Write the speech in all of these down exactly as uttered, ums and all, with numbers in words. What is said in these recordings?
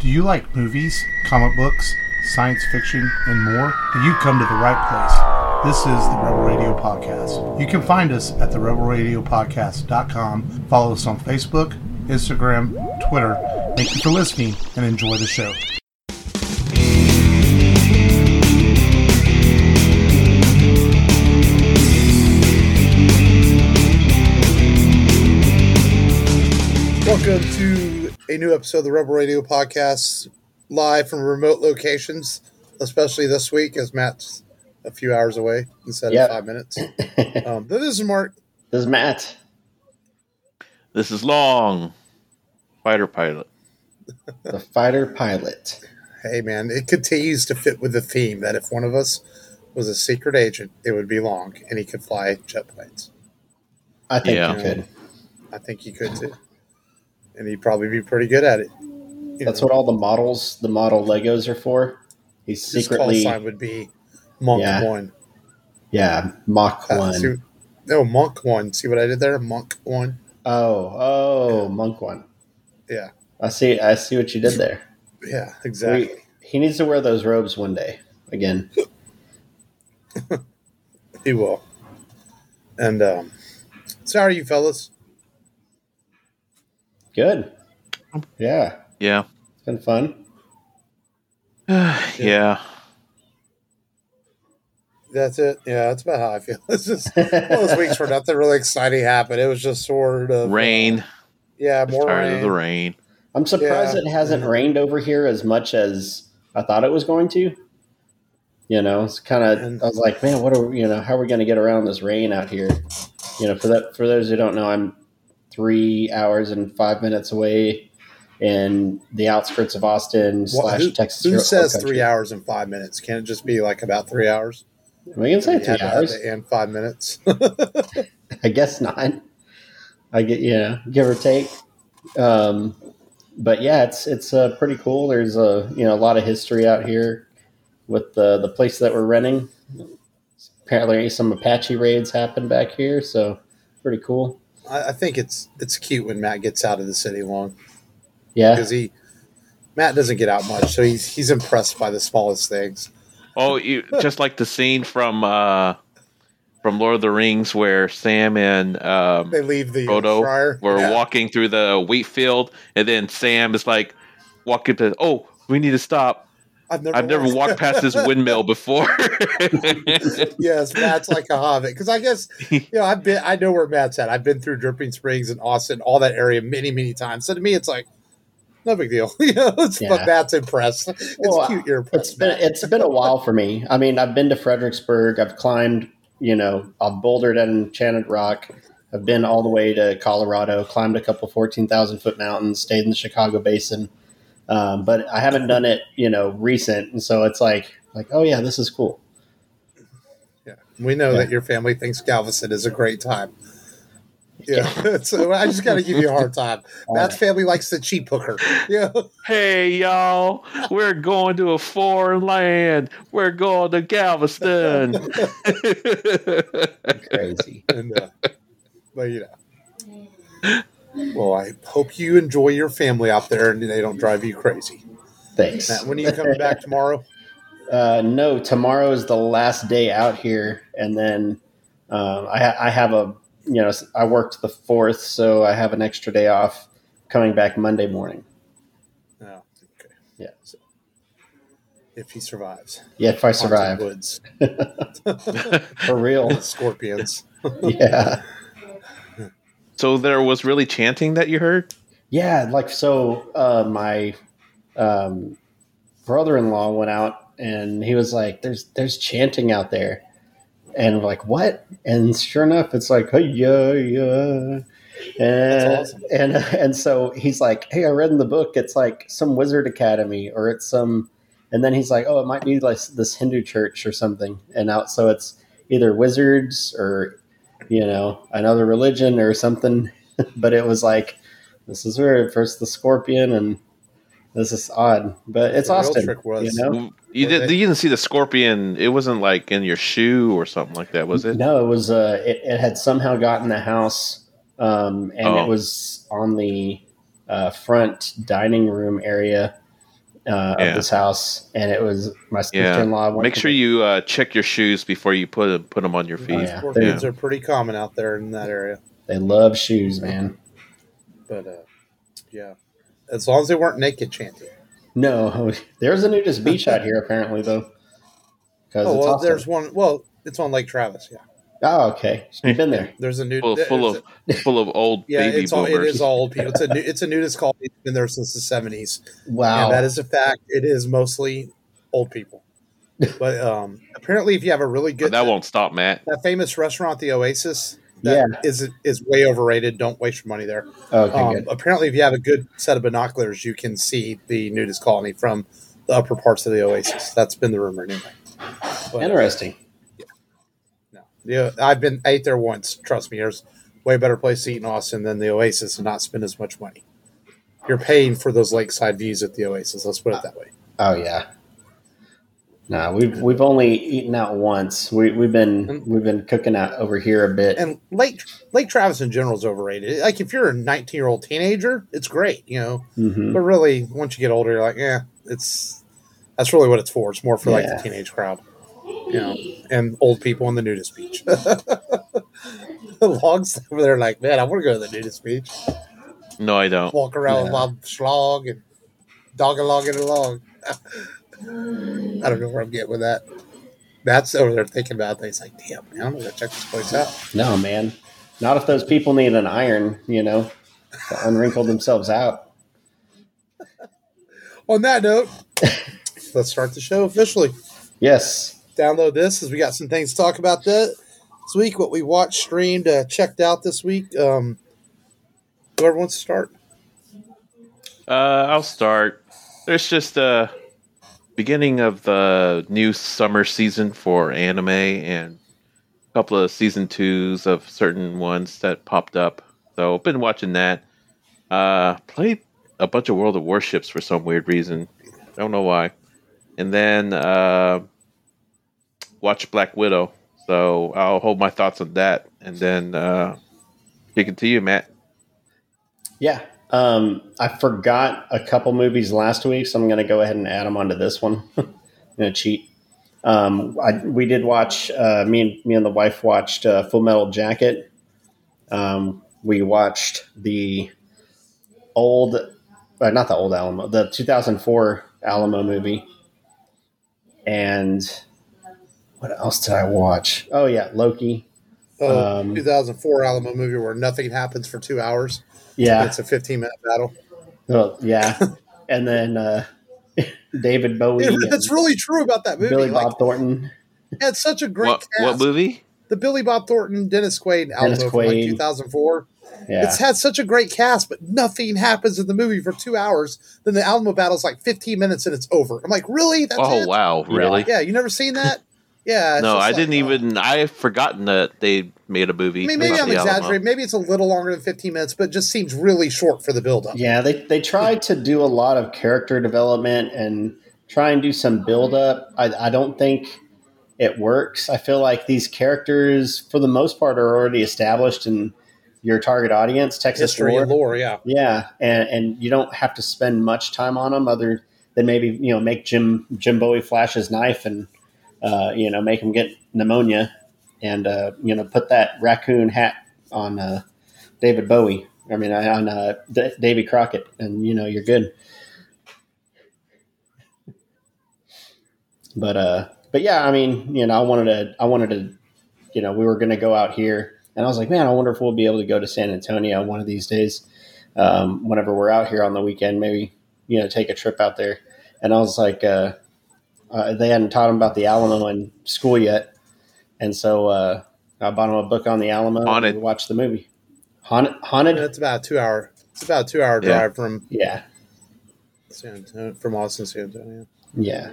Do you like movies, comic books, science fiction, and more? Then you come to the right place. This is the Rebel Radio Podcast. You can find us at the rebel radio podcast dot com. Follow us on Facebook, Instagram, Twitter. Thank you for listening and enjoy the show. Welcome to a new episode of the Rebel Radio Podcast, live from remote locations, especially this week as Matt's a few hours away instead yep. of five minutes. Um, but this is Mark. This is Matt. This is Long, fighter pilot. The fighter pilot. Hey, man, it continues to fit with the theme that if one of us was a secret agent, it would be Long, and he could fly jet planes. I think Yeah. you could. I think he could, too. And he'd probably be pretty good at it. You That's know, what all the models, the model Legos are for. He's his secretly, call sign would be Monk Yeah. One. yeah, Mach Uh, one. see, no, Monk One. See what I did there? Monk One. Oh, oh, Monk one. Yeah, I see. I see what you did there. yeah, exactly. We, he needs to wear those robes one day again. He will. And um, so how are you, fellas? Good. Yeah, Yeah. it's been fun. yeah. That's it. Yeah, that's about how I feel. It's just one of those weeks where nothing really exciting happened. It was just sort of Rain. Uh, yeah, Just more tired rain. of the rain. I'm surprised Yeah. it hasn't rained over here as much as I thought it was going to. You know, it's kind of. And- I was like, man, what are we, you know? How are we going to get around this rain out here? You know, for that, for those who don't know, I'm three hours and five minutes away in the outskirts of Austin Well, slash who, Texas. who Hill says Country. three hours and five minutes? Can't it just be like about three hours? We can say You three had to have hours. it and five minutes. I guess not. I get you know, give or take. Um, but yeah, it's it's uh, pretty cool. There's a you know a lot of history out here with the the place that we're renting. Apparently, some Apache raids happened back here, so pretty cool. I, I think it's it's cute when Matt gets out of the city long Yeah, because he Matt doesn't get out much, so he's he's impressed by the smallest things. Oh, you, just like the scene from uh, from Lord of the Rings where Sam and um, They leave the uh, Frodo Shire. were Yeah. walking through the wheat field, and then Sam is like walking to, oh, we need to stop. I've never, I've never walked past this windmill before. Yes, Matt's like a hobbit because I guess you know I've been I know where Matt's at. I've been through Dripping Springs and Austin, all that area, many many times. So to me, it's like no big deal. You know, it's, Yeah. but Matt's impressed. It's Well, cute. You're it's impressed. been Matt. it's been a while for me. I mean, I've been to Fredericksburg. I've climbed. You know, I've bouldered at Enchanted Rock. I've been all the way to Colorado. Climbed a couple fourteen thousand foot mountains. Stayed in the Chicago Basin. Um, but I haven't done it, you know, recent, and so it's like, like, oh yeah, this is cool. Yeah, we know Yeah. that your family thinks Galveston is a great time. Yeah, so I just got to give you a hard time. Matt's family likes the cheap hooker. Yeah, Hey, y'all, we're going to a foreign land. We're going to Galveston. Crazy. and uh, but you know. Well, I hope you enjoy your family out there and they don't drive you crazy. Thanks. Matt, when are you coming back tomorrow? Uh, no, tomorrow is the last day out here, and then um, I, ha- I have a you know I worked the fourth, so I have an extra day off. Coming back Monday morning. Oh, okay. Yeah. So, if he survives. Yeah, if I survive, Haunted woods. for real. Scorpions. Yeah, So there was really chanting that you heard? yeah. Like so, uh, my um, brother-in-law went out, and he was like, "There's there's chanting out there," and we're like, "What?" And sure enough, it's like, "Hey, yeah, yeah." And, That's awesome. and and so he's like, "Hey, I read in the book it's like some wizard academy or it's some," and then he's like, "Oh, it might be like this Hindu church or something." And out, so it's either wizards or you know another religion or something. But it was like, this is where first the scorpion, and this is odd, but it's The real Austin. trick was- You know, You, Were did, they- you didn't see the scorpion. It wasn't like in your shoe or something like that, was it? no, it was. Uh, it, it had somehow gotten the house, um, and Oh. it was on the uh, front dining room area. uh, Yeah. of this house, and it was my Yeah. sister-in-law. went Make to sure the- you uh, check your shoes before you put put them on your Oh, feet. yeah. Scorpions Yeah. are pretty common out there in that area. They love shoes, man. But, uh, yeah. As long as they weren't naked chanting. No, there's a nudist beach out here apparently, though. Because Oh, it's well, Austin. there's one. Well, it's on Lake Travis, yeah. Oh, okay. You've been there. There's a new. Full, full of full of old Yeah, baby it's all, boomers. it is all old people. It's a, nu- it's a nudist colony. It's been there since the seventies. Wow. And that is a fact. It is mostly old people. But um, apparently, if you have a really But good, that won't stop, Matt. that famous restaurant, the Oasis, that Yeah. is is way overrated. Don't waste your money there. Okay, Um, good. apparently, if you have a good set of binoculars, you can see the nudist colony from the upper parts of the Oasis. That's been the rumor anyway. But, Interesting. no, yeah, I've been I ate there once. Trust me, there's way better place to eat in Austin than the Oasis and not spend as much money. You're paying for those lakeside views at the Oasis. Let's put it that way. Oh yeah. No, we've we've only eaten out once. We we've been we've been cooking out over here a bit. And Lake Lake Travis in general is overrated. Like if you're a nineteen year old teenager, it's great, you know. Mhm. But really, once you get older, you're like, yeah, it's that's really what it's for. It's more for like Yeah. the teenage crowd, you know, and old people on the nudist beach. Logs over there, like, man, I want to go to the nudist beach. No, I don't. Walk around with Yeah. my schlog and dog along and along. I don't know where I'm getting with that. Matt's over there thinking about things like, damn, man, I'm gonna go check this place out. No, man. Not if those people need an iron, you know, to unwrinkle themselves out. On that note, let's start the show officially. Yes. Download this as we got some things to talk about that this week. What we watched, streamed, uh, checked out this week. Um, whoever wants to start. Uh, I'll start. There's just a beginning of the new summer season for anime and a couple of season twos of certain ones that popped up. So I've been watching that. Uh, played a bunch of World of Warships for some weird reason. Don't know why. And then uh, watched Black Widow. So I'll hold my thoughts on that. And then uh, kick it to you, Matt. Yeah. Um, I forgot a couple movies last week, so I'm going to go ahead and add them onto this one. I'm going to cheat. Um, I, we did watch, uh, me and me and the wife watched uh, Full Metal Jacket. Um, we watched the old, uh, not the old Alamo, the two thousand four Alamo movie. And what else did I watch? Oh, yeah, Loki. Oh, Um, two thousand four Alamo movie where nothing happens for two hours. Yeah. It's a fifteen minute battle. Well, yeah. And then uh, David Bowie. It, and that's really true about that movie. Billy Like, Bob Thornton. it had such a great What, cast. what movie? The Billy Bob Thornton, Dennis Quaid Alamo Dennis from like Quaid. two thousand four. Yeah. It's had such a great cast, but nothing happens in the movie for two hours. Then the Alamo battle's like fifteen minutes and it's over. I'm like, really? That's Oh, it? wow. Really? Yeah, you never seen that? Yeah. it's No, just I like, didn't uh, even. I've forgotten that they made a movie. I mean, maybe about I'm the Alamo. exaggerating. Maybe it's a little longer than fifteen minutes, but it just seems really short for the build-up. Yeah, they, they tried to do a lot of character development and try and do some build up. I, I don't think it works. I feel like these characters, for the most part, are already established in your target audience, Texas History lore. and lore, yeah. Yeah, and, and you don't have to spend much time on them other than maybe, you know, make Jim Jim Bowie flash his knife and, uh, you know, make him get pneumonia and, uh, you know, put that raccoon hat on uh, David Bowie. I mean, on uh, D- Davy Crockett, and, you know, you're good. But, uh, but yeah, I mean, you know, I wanted to, I wanted to, you know, we were going to go out here. And I was like, man, I wonder if we'll be able to go to San Antonio one of these days. Um, whenever we're out here on the weekend, maybe, you know, take a trip out there. And I was like, uh, uh, they hadn't taught him about the Alamo in school yet. And so uh, I bought him a book on the Alamo Haunted. and we watched the movie. Haunted? Haunted? And it's about a two hour. It's about a two hour Yeah. drive from Yeah. San Antonio, from Austin, to San Antonio. Yeah.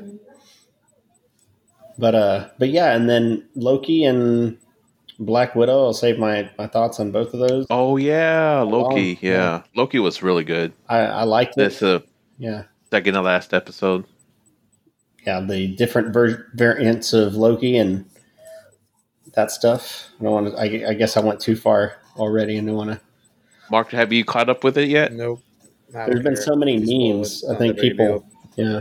But, uh, but yeah, and then Loki and Black Widow, I'll save my, my thoughts on both of those. Oh yeah, Loki. Long- Yeah. yeah. Loki was really good. I, I liked it. That's the Yeah. second to last episode. Yeah, the different ver- variants of Loki and that stuff. I don't want to. I, I guess I went too far already, and don't want to. Mark, have you caught up with it yet? Nope. Not There's been here. so many He's full of memes. it. I Not think a big people deal. Yeah.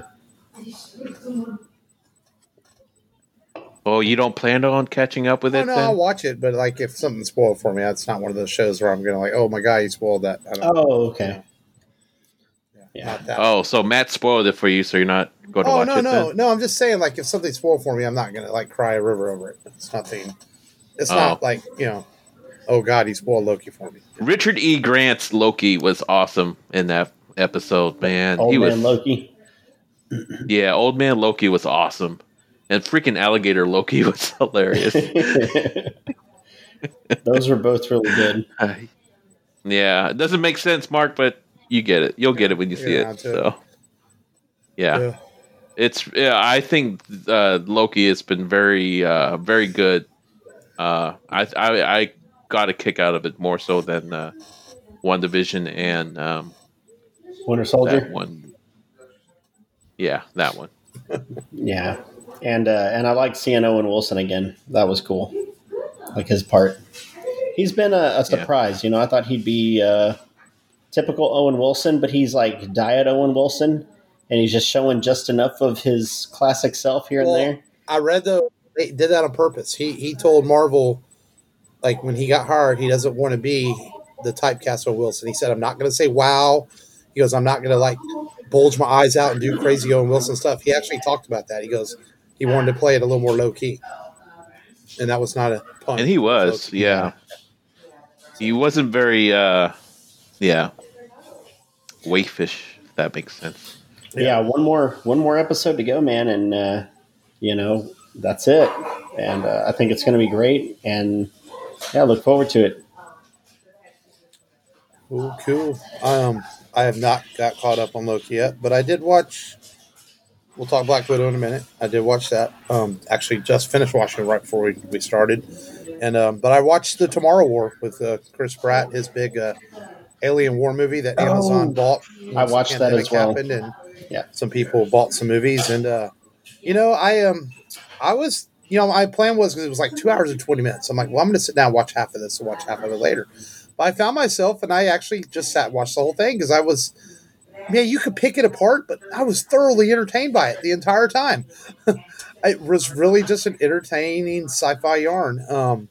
Oh, you don't plan on catching up with Oh it no, then? I'll watch it, but like if something's spoiled for me, that's not one of those shows where I'm gonna like, oh my god, you spoiled that. I don't, Oh, okay. you know, yeah, Yeah. not that. Oh, so Matt spoiled it for you, so you're not going to Oh watch no, it no, then? no! I'm just saying, like if something's spoiled for me, I'm not gonna like cry a river over it. It's nothing. It's Oh. not like you know, oh god, he spoiled Loki for me. Richard E. Grant's Loki was awesome in that episode, man. Old he man was Loki. Yeah, Old Man Loki was awesome. And freaking Alligator Loki was hilarious. Those were both really good. Uh, yeah, it doesn't make sense, Mark, but you get it. You'll get it when you see Yeah, it. to it. So, yeah. Yeah. It's yeah, I think uh, Loki has been very uh, very good. Uh, I, I I got a kick out of it more so than uh, WandaVision and um, Winter that Soldier. one. Yeah, that one. Yeah, and uh, and I liked seeing Owen Wilson again. That was cool. Like his part. He's been a, a surprise. You know, I thought he'd be uh, typical Owen Wilson, but he's like diet Owen Wilson, and he's just showing just enough of his classic self here Well, and there. I read though they did that on purpose. He he told Marvel, like when he got hired, he doesn't want to be the typecast of Wilson. He said, "I'm not going to say wow." He goes, "I'm not going to like bulge my eyes out and do crazy Owen Wilson stuff." He actually talked about that. He goes, he wanted to play it a little more low key, and that was not a pun. And he was, Low-key. yeah. He wasn't very, uh, yeah, wayfish. If that makes sense. Yeah, one more one more episode to go, man, and uh, you know that's it. And uh, I think it's going to be great, and yeah, look forward to it. Cool, cool. Um, I have not got caught up on Loki yet, but I did watch. We'll talk Black Widow in a minute. I did watch that. Um, actually, just finished watching it right before we, we started, and um, but I watched the Tomorrow War with uh, Chris Pratt, his big uh, alien war movie that Amazon Oh, bought. I once the watched that as pandemic well. Happened, and Yeah. some people bought some movies, and uh, you know, I um, I was, you know, my plan was because it was like two hours and twenty minutes. I'm like, well, I'm going to sit down and watch half of this and watch half of it later. But I found myself, and I actually just sat and watched the whole thing because I was, man, you could pick it apart, but I was thoroughly entertained by it the entire time. It was really just an entertaining sci-fi yarn. Um,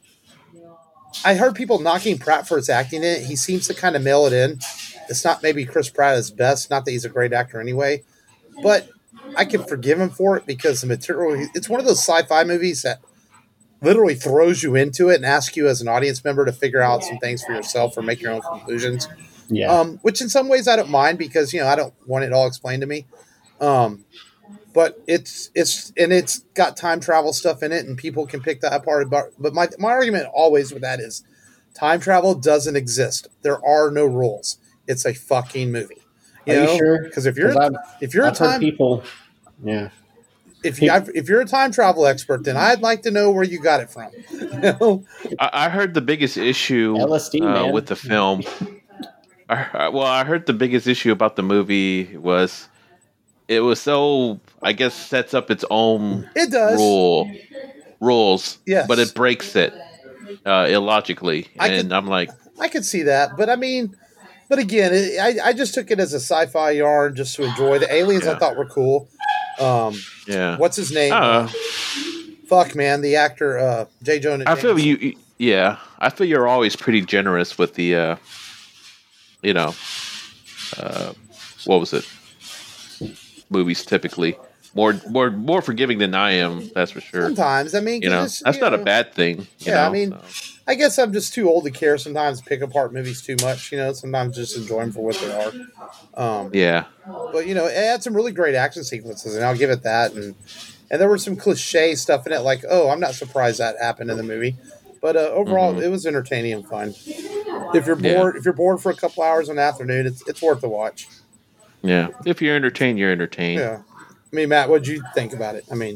I heard people knocking Pratt for his acting in it. He seems to kind of mail it in. It's not maybe Chris Pratt is best, not that he's a great actor anyway, but I can forgive him for it because the material, it's one of those sci-fi movies that literally throws you into it and asks you as an audience member to figure out some things for yourself or make your own conclusions. Yeah. Um, which in some ways I don't mind because, you know, I don't want it all explained to me. Um, but it's, it's, and it's got time travel stuff in it and people can pick that apart. But my, my argument always with that is time travel doesn't exist. There are no rules. It's a fucking movie. You Are you know? sure? Because if you're, 'Cause I've, if you're I've a time, heard people. Yeah. if you if you're a time travel expert, then I'd like to know where you got it from. You know? I, I heard the biggest issue L S D, uh, man. with the film. I, I- well, I heard the biggest issue about the movie was it was so, I guess, sets up its own It does. rule rules, Yes. but it breaks it uh, illogically, I and could- I'm like, I could see that, but I mean, but again, it, I I just took it as a sci-fi yarn just to enjoy. The aliens I Yeah. thought were cool. Um, yeah. what's his name? Uh, Fuck, man, the actor uh, J. Jonah. I feel Jameson. you, you- yeah. I feel you're always pretty generous with the, uh, you know, uh, what was it? Movies typically more more more forgiving than I am. That's for sure. Sometimes, I mean, 'cause You know, it's- that's you not a know, bad thing. You Yeah, know, I mean, so. I guess I'm just too old to care. Sometimes pick apart movies too much. You know, sometimes just enjoy them for what they are. Um, yeah, But you know, it had some really great action sequences, and I'll give it that. And and there was some cliche stuff in it, like, oh, I'm not surprised that happened in the movie. But uh, overall, Mhm. it was entertaining and fun. If you're Yeah. bored, if you're bored for a couple hours in the afternoon, it's it's worth a watch. yeah. If you're entertained, you're entertained. Yeah. I mean, Matt, what'd you think about it? I mean,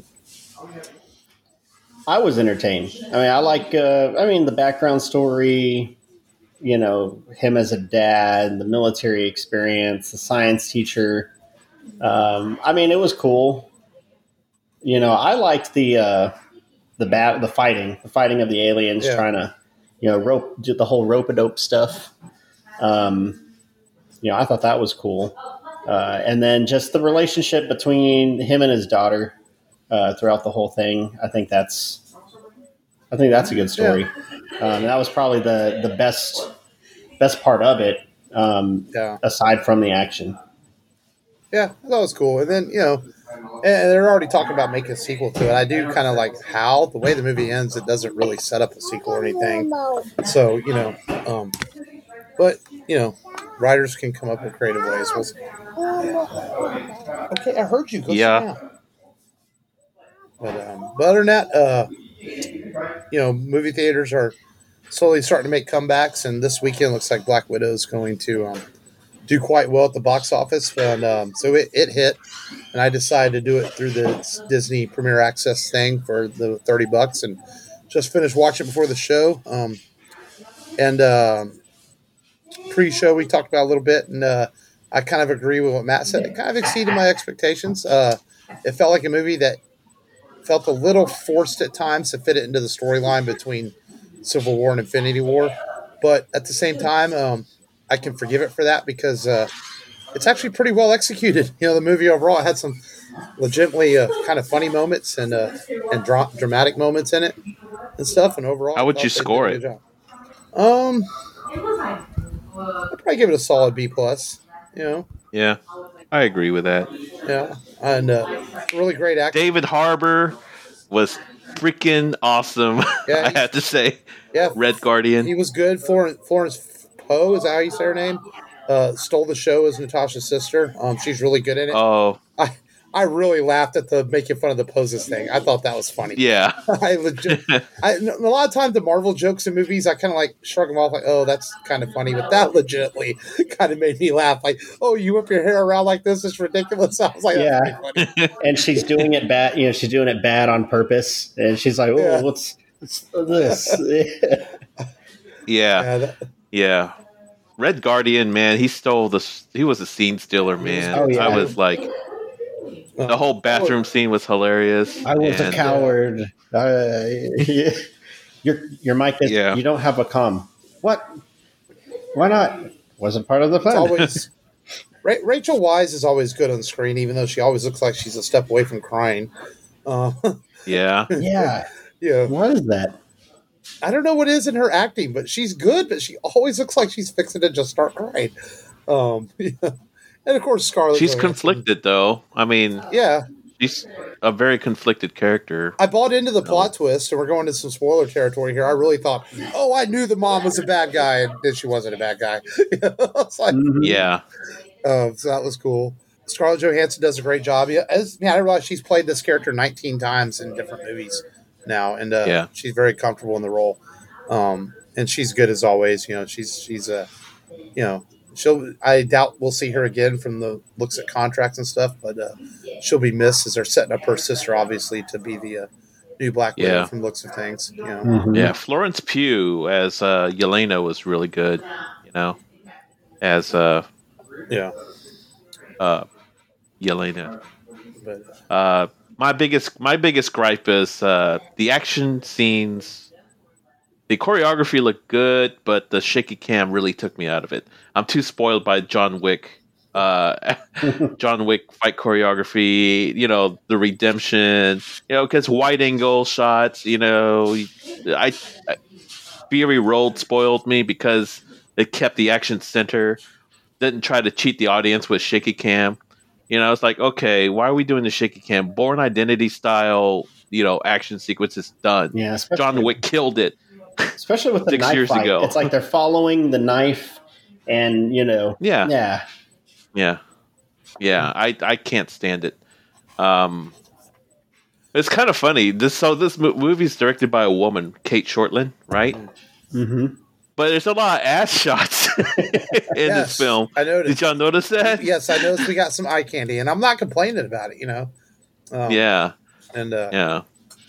I was entertained. I mean, I like. Uh, I mean, the background story. You know, him as a dad, the military experience, the science teacher. Um, I mean, it was cool. You know, I liked the uh, the bat, the fighting, the fighting of the aliens Yeah. trying to, you know, rope do the whole rope a dope stuff. Um, you know, I thought that was cool. Uh, and then just the relationship between him and his daughter uh, throughout the whole thing. I think that's, I think that's a good story. Yeah. Um, that was probably the the best best part of it. Um, Yeah. Aside from the action. Yeah, that was cool. And then, you know, and they're already talking about making a sequel to it. I do kind of like how the way the movie ends, it doesn't really set up a sequel or anything. So, you know, um, but, you know, writers can come up with creative ways. We'll see. Okay, I heard you. Go Yeah. sit down. But, um, but other than that, uh, you know, movie theaters are slowly starting to make comebacks. And this weekend looks like Black Widow is going to um, do quite well at the box office. And um, so it, it hit. And I decided to do it through the Disney Premier Access thing for the thirty bucks, and just finished watching before the show. Um, and uh, pre-show we talked about a little bit, and uh, I kind of agree with what Matt said. It kind of exceeded my expectations. Uh, it felt like a movie that felt a little forced at times to fit it into the storyline between Civil War and Infinity War, but at the same time, um, I can forgive it for that because uh, it's actually pretty well executed. You know, the movie overall had some legitimately uh, kind of funny moments and uh, and dra- dramatic moments in it and stuff. And overall, how would you score it? Um, I'd probably give it a solid B plus. You know. Yeah, I agree with that. Yeah, and uh, really great acting. David Harbour was freaking awesome. Yeah, I have to say. Yeah, Red Guardian. He was good. Florence, Florence Poe, is that how you say her name? Uh, stole the show as Natasha's sister. Um, she's really good in it. Oh, I I really laughed at the making fun of the poses thing. I thought that was funny. Yeah. I legit. I, a lot of times the Marvel jokes in movies, I kind of like shrug them off, like, oh, that's kind of funny. But that legitimately kind of made me laugh. Like, oh, you whip your hair around like this? It's ridiculous. I was like, that's yeah. pretty funny. And she's doing it bad. You know, she's doing it bad on purpose. And she's like, oh, Yeah. what's, what's this? Yeah. Yeah, that- Yeah. Red Guardian, man, he stole the. He was a scene stealer, man. Oh, yeah. I was like, the whole bathroom scene was hilarious. I was and, a coward. Uh, your your mic is. Yeah. You don't have a comm. What? Why not? Wasn't part of the It's plan. always Ra- Rachel Wise is always good on screen, even though she always looks like she's a step away from crying. Uh, Yeah. yeah. yeah, What is that? I don't know what it is in her acting, but she's good. But she always looks like she's fixing to just start crying. Um, yeah. And of course, Scarlett. She's Johansson. conflicted, though. I mean, Yeah, she's a very conflicted character. I bought into the plot twist, and we're going to some spoiler territory here. I really thought, oh, I knew the mom was a bad guy, and then she wasn't a bad guy. It's like, Mhm. Yeah. Um, so that was cool. Scarlett Johansson does a great job. Yeah, as, yeah, I realize she's played this character nineteen times in different movies now, and uh, Yeah. she's very comfortable in the role. Um, and she's good as always. You know, she's she's a, uh, you know, she'll. I doubt we'll see her again from the looks at contracts and stuff, but uh, she'll be missed as they're setting up her sister, obviously, to be the uh, new Black Widow Yeah. from looks of things. You know, Mhm. Yeah. Florence Pugh as uh, Yelena was really good, you know, as uh, yeah. uh, Yelena. But Uh, my biggest my biggest gripe is uh, the action scenes. The choreography looked good, but the shaky cam really took me out of it. I'm too spoiled by John Wick. Uh, John Wick fight choreography, you know, the redemption, you know, because wide angle shots, you know, I, I Fury Road spoiled me because it kept the action center, didn't try to cheat the audience with shaky cam. You know, it's like, okay, why are we doing the shaky cam? Born Identity style, you know, action sequences done. Yeah, especially, John Wick killed it. especially with the six knife years fight. ago. It's like they're following the knife, and you know, Yeah. yeah. Yeah, yeah, I I can't stand it. Um, it's kind of funny. This so this mo- movie's directed by a woman, Kate Shortland, right? Mm-hmm. But there's a lot of ass shots in yes, this film. I noticed. Did y'all notice that? Yes, I noticed we got some eye candy, and I'm not complaining about it. You know. Um, Yeah, And uh, yeah,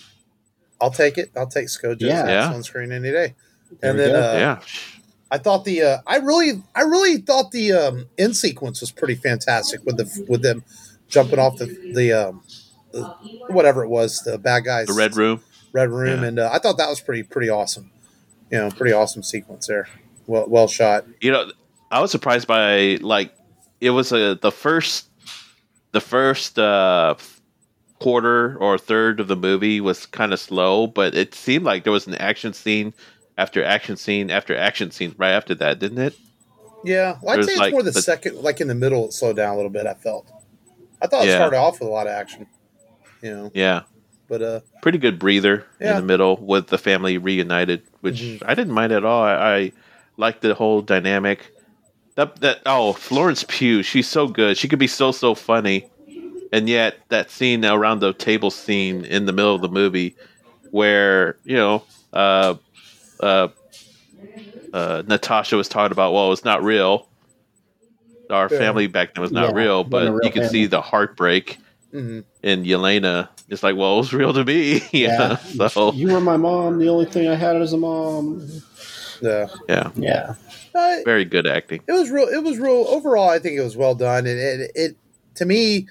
I'll take it. I'll take ScoJo's Yeah. ass Yeah. on screen any day. There And we then go. uh, yeah. I thought the uh, I really I really thought the um, end sequence was pretty fantastic with the with them jumping off the the, um, the whatever it was, the bad guys, The Red Room. red room, Yeah. and uh, I thought that was pretty pretty awesome. You know, pretty awesome sequence there. Well well shot. You know, I was surprised by like it was a the first the first uh, quarter or third of the movie was kind of slow, but it seemed like there was an action scene after action scene after action scene right after that, didn't it? Yeah, well, I'd There's say it's like more the, the- second, like in the middle, it slowed down a little bit. I felt. I thought it Yeah. started off with a lot of action, you know, Yeah, but uh, pretty good breather Yeah. in the middle with the family reunited, which Mhm. I didn't mind at all. I, I liked the whole dynamic. That that oh, Florence Pugh, she's so good. She could be so so funny, and yet that scene around the table scene in the middle of the movie, where you know, uh, uh, uh, Natasha was talking about, well, it's not real. Our Yeah. family back then was not Yeah, real, wasn't a but real you could family. see the heartbreak mhm. in Yelena. It's like, well, it was real to me. yeah. So You were my mom. The only thing I had as a mom. yeah, yeah, Yeah. uh, very good acting. it was real. It was real. Overall, I think it was well done, and it, it to me,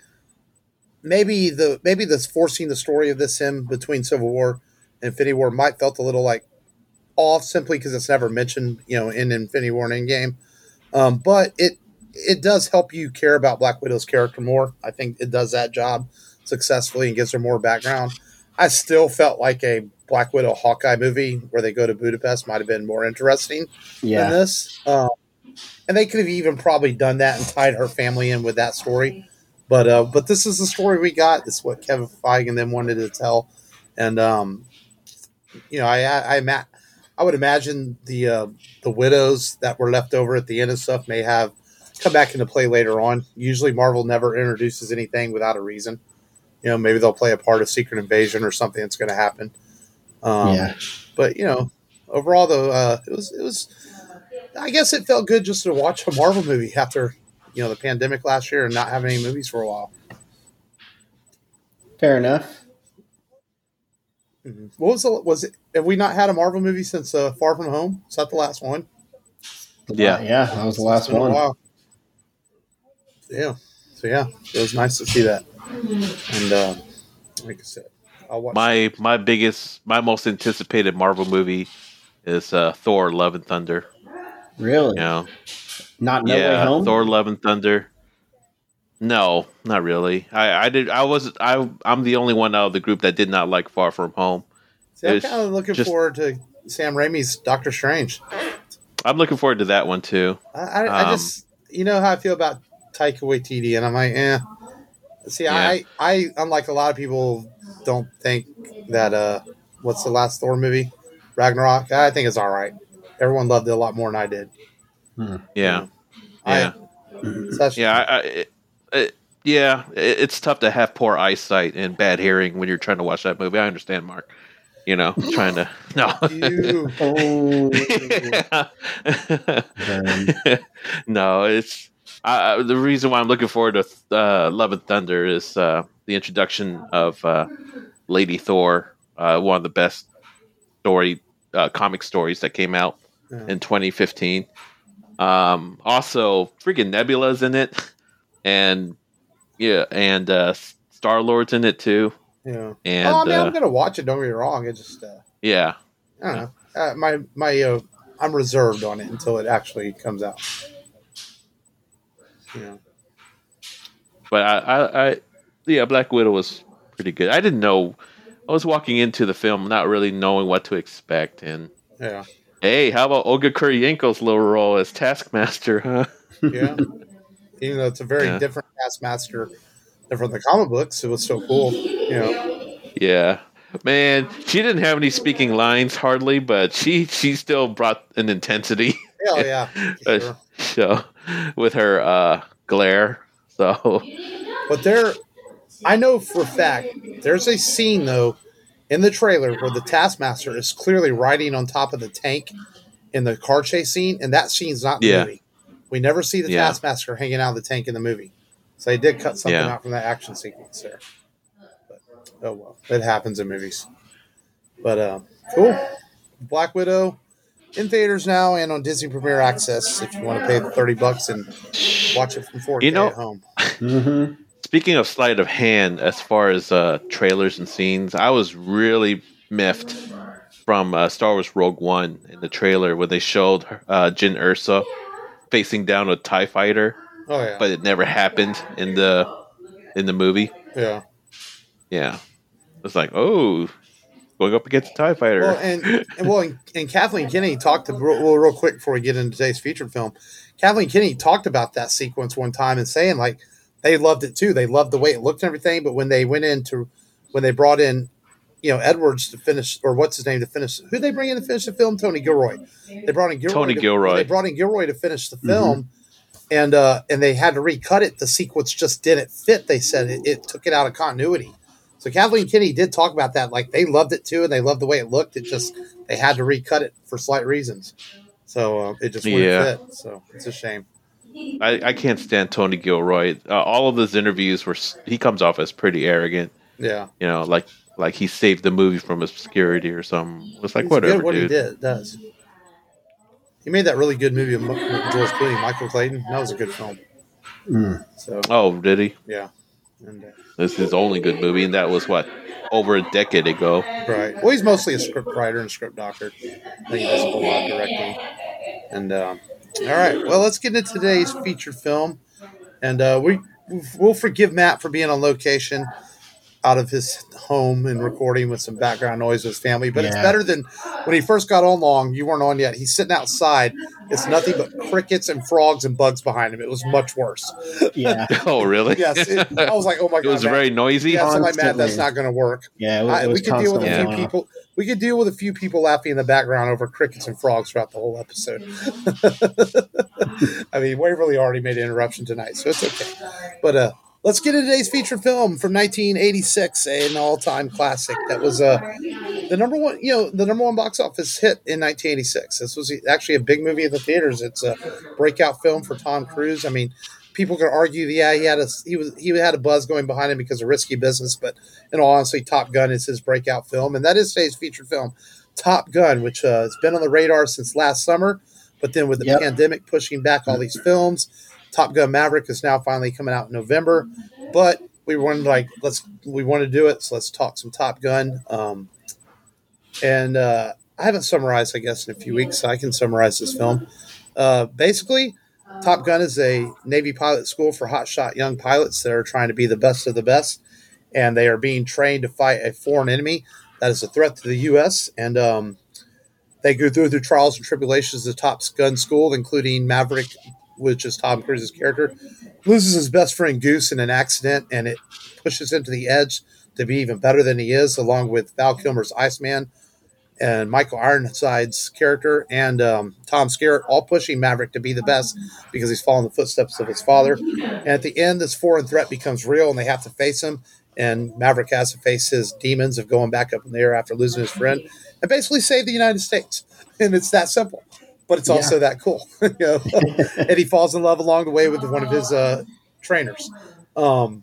maybe the maybe this forcing the story of this him between Civil War and Infinity War might felt a little like off simply because it's never mentioned, you know, in Infinity War and Endgame. Um, but it it does help you care about Black Widow's character more. I think it does that job successfully and gives her more background. I still felt like a Black Widow Hawkeye movie where they go to Budapest might have been more interesting than Yeah. this. Um, and they could have even probably done that and tied her family in with that story. But uh, but this is the story we got. This is what Kevin Feige and them wanted to tell. And um, you know, I I, I, ma- I would imagine the uh, the widows that were left over at the end of stuff may have come back into play later on. Usually, Marvel never introduces anything without a reason. You know, maybe they'll play a part of Secret Invasion or something that's going to happen. Um, Yeah. But you know, overall though, uh, it was it was. I guess it felt good just to watch a Marvel movie after you know the pandemic last year and not having any movies for a while. Fair enough. Mhm. What was the, was it? Have we not had a Marvel movie since uh, Far From Home? Is that the last one? Yeah. Yeah. That was the It's last been a one. while. Yeah. So yeah, it was nice to see that. And uh, like I said, I'll watch. My my biggest, my most anticipated Marvel movie is uh, Thor: Love and Thunder. Really? You know, Not No Way yeah, Home? Thor: Love and Thunder. No, not really. I, I did. I was. I. I'm the only one out of the group that did not like Far From Home. See, I'm it's kind of looking just- forward to Sam Raimi's Doctor Strange. I'm looking forward to that one too. I, I, I Um, just, you know how I feel about Taika Waititi, and I'm like, eh. See, Yeah. I, I, unlike a lot of people, don't think that uh, what's the last Thor movie, Ragnarok? I think it's all right. Everyone loved it a lot more than I did. Yeah, I, yeah, such, yeah. I, I, it, it, yeah, it, it's tough to have poor eyesight and bad hearing when you're trying to watch that movie. I understand, Mark. You know, trying to no. You, Oh. no, it's uh, the reason why I'm looking forward to uh, Love and Thunder is uh, the introduction of uh, Lady Thor, uh, one of the best story uh, comic stories that came out Yeah. in twenty fifteen. Um, also, freaking Nebula's in it, and yeah, and uh, Star Lord's in it too, yeah. and oh, I mean, uh, I'm gonna watch it. Don't get me wrong. It just, uh, yeah. I don't know. Uh, my, my, uh, I'm reserved on it until it actually comes out. Yeah. But I, I, I, yeah, Black Widow was pretty good. I didn't know. I was walking into the film not really knowing what to expect, and Yeah. hey, how about Olga Kurylenko's little role as Taskmaster? Huh? Yeah. Even though it's a very Yeah. different Taskmaster than from the comic books, it was still cool. You know. Yeah, man, she didn't have any speaking lines hardly, but she she still brought an intensity. Hell yeah. for uh, sure. So with her uh, glare, so But there, I know for a fact, there's a scene though in the trailer where the Taskmaster is clearly riding on top of the tank in the car chase scene, and that scene's not in the Yeah. movie. We never see the Yeah. Taskmaster hanging out of the tank in the movie. So they did cut something Yeah. out from that action sequence there. But, oh well, it happens in movies. But uh, cool. Black Widow in theaters now and on Disney Premier Access if you want to pay the thirty bucks and watch it from four K You know- at home. Mm-hmm. speaking of sleight of hand, as far as uh, trailers and scenes, I was really miffed from uh, Star Wars Rogue One in the trailer when they showed uh, Jyn Erso facing down a TIE fighter. Oh yeah. but it never happened in the in the movie. Yeah. Yeah, it's like, oh, going up against a TIE fighter. Well, and, and well, and, and Kathleen Kennedy talked to real, well, real quick before we get into today's featured film. Kathleen Kennedy talked about that sequence one time and saying like they loved it too. They loved the way it looked and everything. But when they went into when they brought in, you know, Edwards to finish, or what's his name to finish, who they bring in to finish the film? Tony Gilroy. They brought in Gilroy. Tony to, Gilroy. They brought in Gilroy to finish the film. Mm-hmm. And uh, and they had to recut it. The sequence just didn't fit. They said it, it took it out of continuity. So Kathleen Kennedy did talk about that. Like they loved it too, and they loved the way it looked. It just they had to recut it for slight reasons. So uh, it just wouldn't yeah. fit. So it's a shame. I, I can't stand Tony Gilroy. Uh, all of his interviews were he comes off as pretty arrogant. Yeah, you know, like like he saved the movie from obscurity or something. It's like He's whatever, good what dude. he did does. He made that really good movie with George Clooney, Michael Clayton. That was a good film. Mm. So oh, did he? Yeah. And, uh, this is his only good movie, and that was what over a decade ago. Right. Well, he's mostly a script writer and script doctor. I think he does a whole lot of directing. And um, all right, well, let's get into today's feature film, and uh, we we'll forgive Matt for being on location out of his home and recording with some background noise with his family. But yeah. It's better than when he first got on long. You weren't on yet. He's sitting outside. It's nothing but crickets and frogs and bugs behind him. It was much worse. Yeah. Oh, really? Yes. It, I was like, oh my god. It was Matt. very noisy. Yeah, so like, Matt, that's not going to work. Yeah. It was, it was I, we could deal with a few yeah. people. We could deal with a few people laughing in the background over crickets and frogs throughout the whole episode. I mean, Waverly already made an interruption tonight, so it's okay. But uh, let's get into today's feature film from nineteen eighty-six, an all-time classic. That was uh, the number one, you know, the number one box office hit in nineteen eighty-six. This was actually a big movie in the theaters. It's a breakout film for Tom Cruise. I mean, people can argue, yeah, he had a he was he had a buzz going behind him because of Risky Business, but in all honesty, Top Gun is his breakout film, and that is today's featured film, Top Gun, which uh, has been on the radar since last summer, but then with the yep. pandemic pushing back all these films, Top Gun Maverick is now finally coming out in November. But we wanted like let's we want to do it, so let's talk some Top Gun. Um, and uh, I haven't summarized, I guess, in a few weeks, so I can summarize this film. Uh, basically, Top Gun is a Navy pilot school for hotshot young pilots that are trying to be the best of the best, and they are being trained to fight a foreign enemy that is a threat to the U S, and um, they go through the trials and tribulations of the Top Gun school, including Maverick, which is Tom Cruise's character, loses his best friend Goose in an accident, and it pushes him to the edge to be even better than he is, along with Val Kilmer's Iceman and Michael Ironside's character and um, Tom Skerritt, all pushing Maverick to be the best because he's following the footsteps of his father. And at the end, this foreign threat becomes real, and they have to face him. And Maverick has to face his demons of going back up in the air after losing his friend and basically save the United States. And it's that simple, but it's also yeah. that cool. You know? And he falls in love along the way with one of his uh, trainers. Um,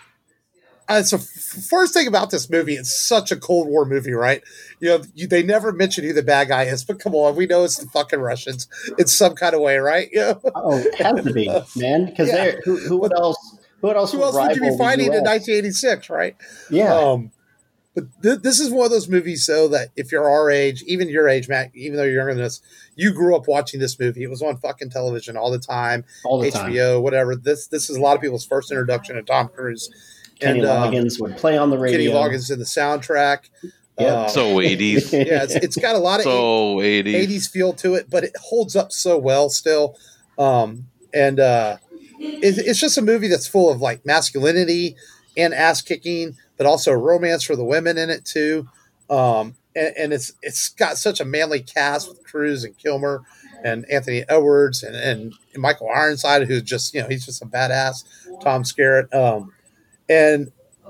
and so, f- first thing about this movie, it's such a Cold War movie, right? You know, you, they never mention who the bad guy is, but come on, we know it's the fucking Russians in some kind of way, right? Yeah. Oh, it has to be, man. Because yeah. they're who, who else? Who else? Who else would you be fighting in nineteen eighty-six, right? Yeah. Um, but th- this is one of those movies, though, that if you're our age, even your age, Matt, even though you're younger than us, you grew up watching this movie. It was on fucking television all the time, all the H B O, time. Whatever. This this is a lot of people's first introduction to Tom Cruise. Kenny and, Loggins um, would play on the radio. Kenny Loggins in the soundtrack. Yeah, uh, so eighties. Yeah, it's, it's got a lot of so eighties. eighties feel to it, but it holds up so well still. Um, and uh, it, it's just a movie that's full of like masculinity and ass kicking, but also romance for the women in it too. Um, and, and it's it's got such a manly cast with Cruise and Kilmer and Anthony Edwards and, and Michael Ironside, who's just, you know, he's just a badass. Tom Skerritt. Um, and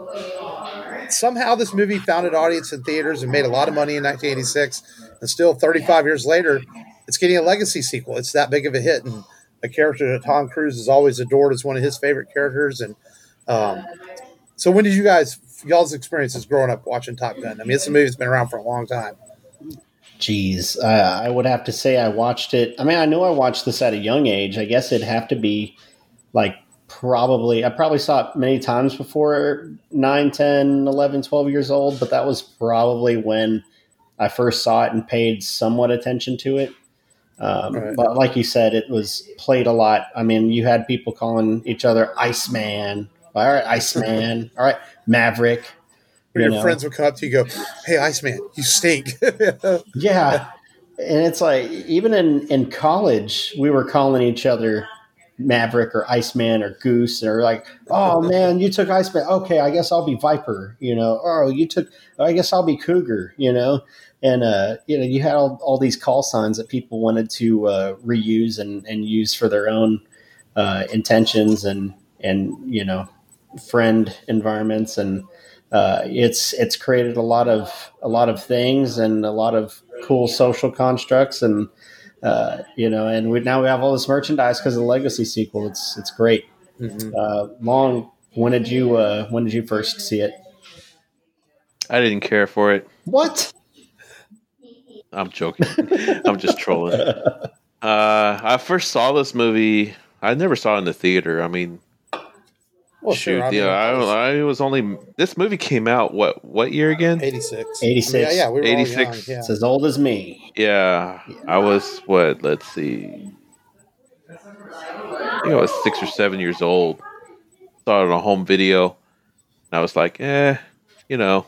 somehow this movie found an audience in theaters and made a lot of money in nineteen eighty-six. And still thirty-five years later, it's getting a legacy sequel. It's that big of a hit. And a character that Tom Cruise has always adored as one of his favorite characters. And um, so when did you guys, y'all's experiences growing up watching Top Gun? I mean, it's a movie that's been around for a long time. Jeez, uh, I would have to say I watched it. I mean, I know I watched this at a young age. I guess it'd have to be like probably, I probably saw it many times before nine, ten, eleven, twelve years old, but that was probably when I first saw it and paid somewhat attention to it. Um, Right. But like you said, it was played a lot. I mean, you had people calling each other Iceman. All right, Iceman. All right, Maverick. Or you your know? friends would come up to you and go, "Hey, Iceman, you stink." Yeah. And it's like, even in, in college, we were calling each other Maverick or Iceman or Goose, or like, oh man, you took Iceman. Okay, I guess I'll be Viper, you know. Oh, you took, I guess I'll be Cougar, you know. And, uh, you know, you had all, all these call signs that people wanted to uh, reuse and, and use for their own uh, intentions and, and, you know, friend environments. And uh, it's, it's created a lot of, a lot of things and a lot of cool social constructs. And, uh, you know, and we, now we have all this merchandise because of the Legacy sequel. It's, it's great. Mhm. Uh, Long, when did you, uh, when did you first see it? I didn't care for it. What? I'm joking. I'm just trolling. Uh, I first saw this movie. I never saw it in the theater. I mean, Well, shoot, sure. I mean, yeah, I, it don't- was I was only. This movie came out what what year again? eighty-six. eighty-six. I mean, yeah, we were eighty-six. all young. Yeah. It's as old as me. Yeah, I was what? Let's see. I think I was six or seven years old. Saw it on a home video, and I was like, eh, you know.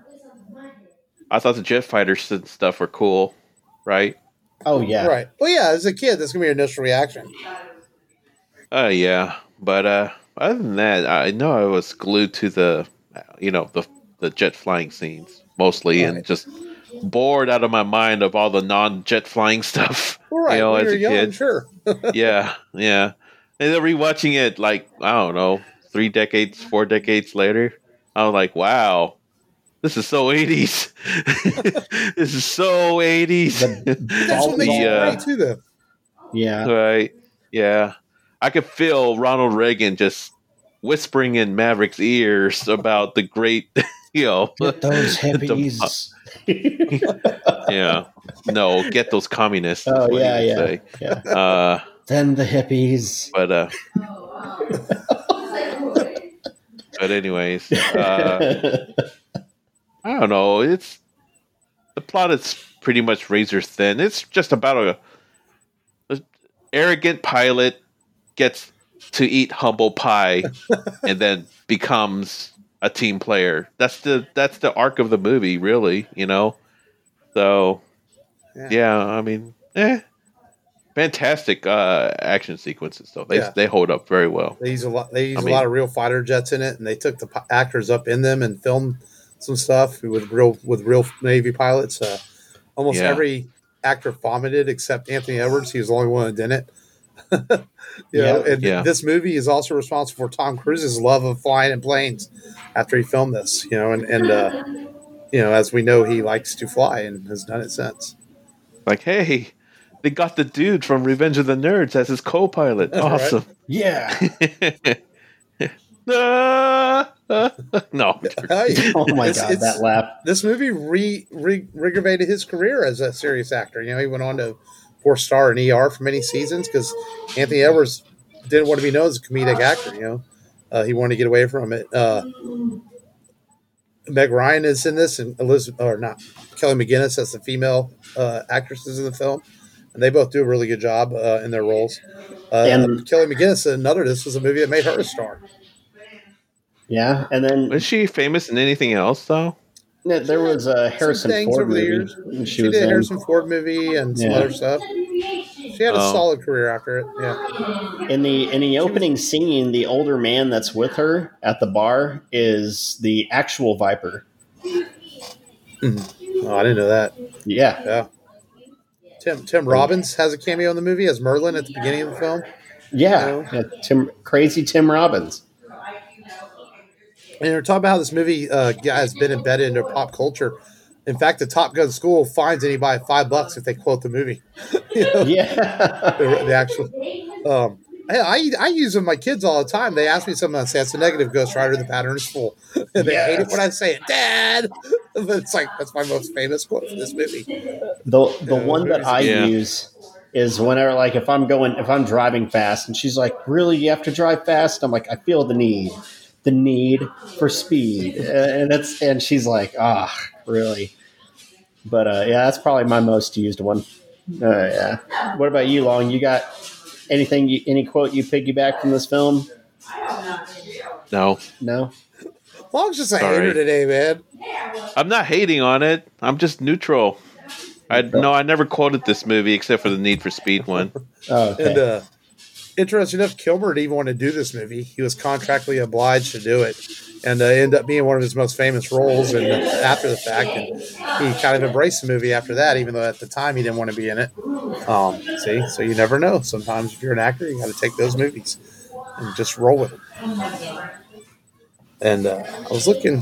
I thought the jet fighters and stuff were cool, right? Oh yeah. Right. Well, yeah, as a kid, that's gonna be your initial reaction. Uh, yeah, but uh, other than that, I know I was glued to the, uh, you know, the the jet flying scenes mostly, and Right. just bored out of my mind of all the non-jet flying stuff. Well, right. You know, when as you're a young, kid. sure. Yeah, yeah. And then rewatching it, like I don't know, three decades, four decades later, I was like, wow. This is so eighties. This is so eighties. The- That's what makes it Yeah. great too, though. Yeah. Right. Yeah. I could feel Ronald Reagan just whispering in Maverick's ears about the great, you know, Get those the- hippies. yeah. No, get those communists. is Oh what he yeah, would yeah, say. yeah. Uh, Then the hippies. but uh, but anyways, uh, I don't know. It's the plot is pretty much razor thin. It's just about a, a arrogant pilot gets to eat humble pie and then becomes a team player. That's the that's the arc of the movie, really. You know. So Yeah. yeah, I mean, eh, fantastic uh, action sequences though. They Yeah. they hold up very well. They use a lot. They use I a mean- lot of real fighter jets in it, and they took the pi- actors up in them and filmed some stuff with real with real Navy pilots. Uh, almost Yeah. every actor vomited except Anthony Edwards. He was the only one that didn't. you know, Yeah. and Yeah. this movie is also responsible for Tom Cruise's love of flying in planes after he filmed this. You know, and and uh, you know, as we know, he likes to fly and has done it since. Like, hey, they got the dude from Revenge of the Nerds as his co-pilot. That's right. Awesome. Yeah. Ah, ah, no. Hey, Oh my it's- god, it's- that laugh. this movie re, re renovated his career as a serious actor. You know, he went on to four star in E R for many seasons because Anthony Edwards didn't want to be known as a comedic actor. You know, uh, he wanted to get away from it. Uh, Meg Ryan is in this, and Elizabeth, or not, Kelly McGinnis as the female uh, actresses in the film, and they both do a really good job uh, in their roles. Uh, And- Kelly McGinnis, another, this was a movie that made her a star. Yeah, and then Was she famous in anything else though? yeah, there was a Some Harrison things Ford over the movie. years. and She, She, was did a in. Harrison Ford movie and some Yeah. other stuff. She had a Oh. solid career after it. Yeah. In the in the opening scene, the older man that's with her at the bar is the actual Viper. Oh, I didn't know that. Yeah, Yeah. Tim Tim Robbins has a cameo in the movie as Merlin at the beginning of the film. yeah, yeah Tim, crazy Tim Robbins. And we're talking about how this movie uh, has been embedded into pop culture. In fact, the Top Gun school fines anybody five bucks if they quote the movie. You know, Yeah, the, the actual. Um, hey, I I use them with my kids all the time. They ask me something, I say it's a negative Ghost Rider. The pattern is full. And they hate it Yes. when I say it, Dad. But it's like that's my most famous quote for this movie. the the Yeah, one that I Yeah. use is whenever, like, if I'm going, if I'm driving fast, and she's like, "Really, you have to drive fast?" I'm like, "I feel the need, the need for speed," and that's and she's like, "Ah, really?" But uh, yeah, that's probably my most used one. Oh yeah. What about you, Long? You got anything? You, any quote you piggyback from this film? No, No. Long's just a Sorry. hater today, man. I'm not hating on it. I'm just neutral. I no, I never quoted this movie except for the Need for Speed one. Oh, okay. And uh, interesting enough, Kilmer didn't even want to do this movie. He was contractually obliged to do it, and uh, ended up being one of his most famous roles. And after the fact, and he kind of embraced the movie after that, even though at the time he didn't want to be in it. Um, see, so you never know. Sometimes if you're an actor, you got to take those movies and just roll with them. And uh, I was looking.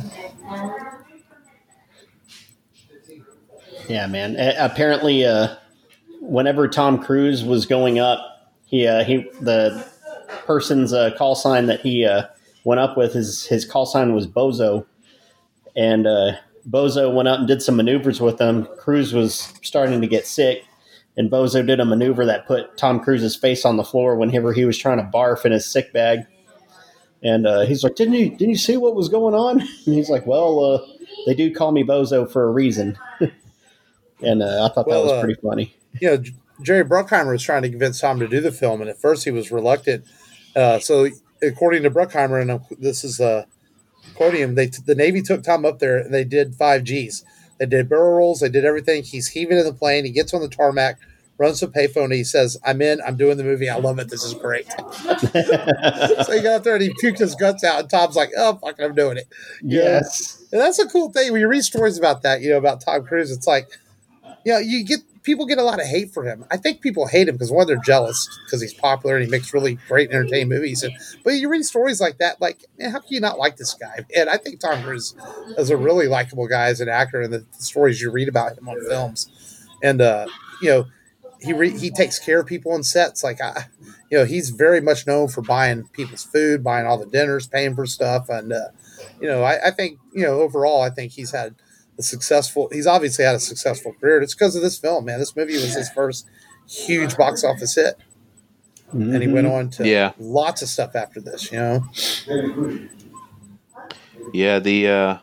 Yeah, man. A- apparently, uh, whenever Tom Cruise was going up, he uh, he the person's uh, call sign that he uh, went up with his his call sign was Bozo, and uh, Bozo went up and did some maneuvers with him. Cruise was starting to get sick, and Bozo did a maneuver that put Tom Cruise's face on the floor whenever he was trying to barf in his sick bag. And uh, he's like, "Didn't you didn't you see what was going on?" And he's like, "Well, uh, they do call me Bozo for a reason." And uh, I thought Well, that was uh, pretty funny. You know, J- Jerry Bruckheimer was trying to convince Tom to do the film, and at first he was reluctant. Uh, so, according to Bruckheimer, and uh, this is uh, quoting him, they t- the Navy took Tom up there and they did five Gs. They did barrel rolls, they did everything. He's heaving in the plane. He gets on the tarmac, runs to a payphone, and he says, "I'm in. I'm doing the movie. I love it. This is great." So he got up there and he puked his guts out, and Tom's like, "Oh, fuck, I'm doing it." You know? Yes. And that's a cool thing when you read stories about that. You know, about Tom Cruise. It's like, you know, you get people get a lot of hate for him. I think people hate him because one, they're jealous because he's popular and he makes really great, entertaining movies. And but you read stories like that, like, man, how can you not like this guy? And I think Tom Cruise is a really likable guy as an actor, and the, the stories you read about him on films. And uh, you know, he re- he takes care of people on sets. Like, I, you know, he's very much known for buying people's food, buying all the dinners, paying for stuff, and uh, you know, I, I think you know overall, I think he's had a successful. He's obviously had a successful career. It's because of this film, man. This movie was his first huge box office hit, Mm-hmm. and he went on to Yeah. lots of stuff after this. You know, Yeah, the uh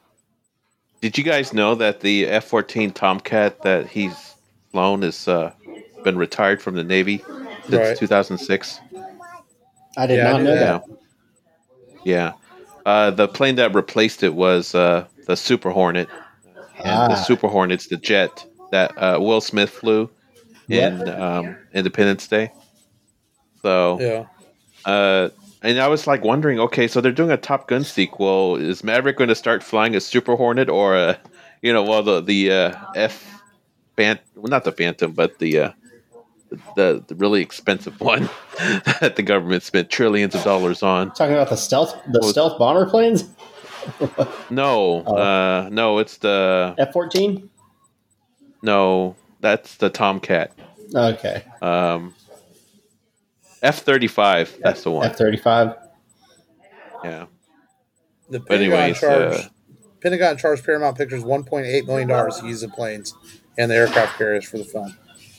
did you guys know that the F fourteen Tomcat that he's flown has uh, been retired from the Navy since Right. two thousand six? I did Yeah, I not knew know Yeah. that. Yeah. Uh, the plane that replaced it was uh, the Super Hornet. And the Ah. Super Hornet's the jet that uh, Will Smith flew Yep. in um, Independence Day. So, yeah. uh, and I was like wondering, okay, so they're doing a Top Gun sequel. Is Maverick going to start flying a Super Hornet or a, you know, well, the the uh, F, Bant, well, not the Phantom, but the uh, the the really expensive one that the government spent trillions of dollars on. Talking about the stealth the Well- stealth bomber planes? No, Oh. uh, no, it's the F fourteen? no, that's the Tomcat. Okay. Um, F thirty-five, that's the one. F thirty-five. Yeah. The But Pentagon anyways, charged uh, Pentagon charged Paramount Pictures one point eight million dollars to use the planes and the aircraft carriers for the film.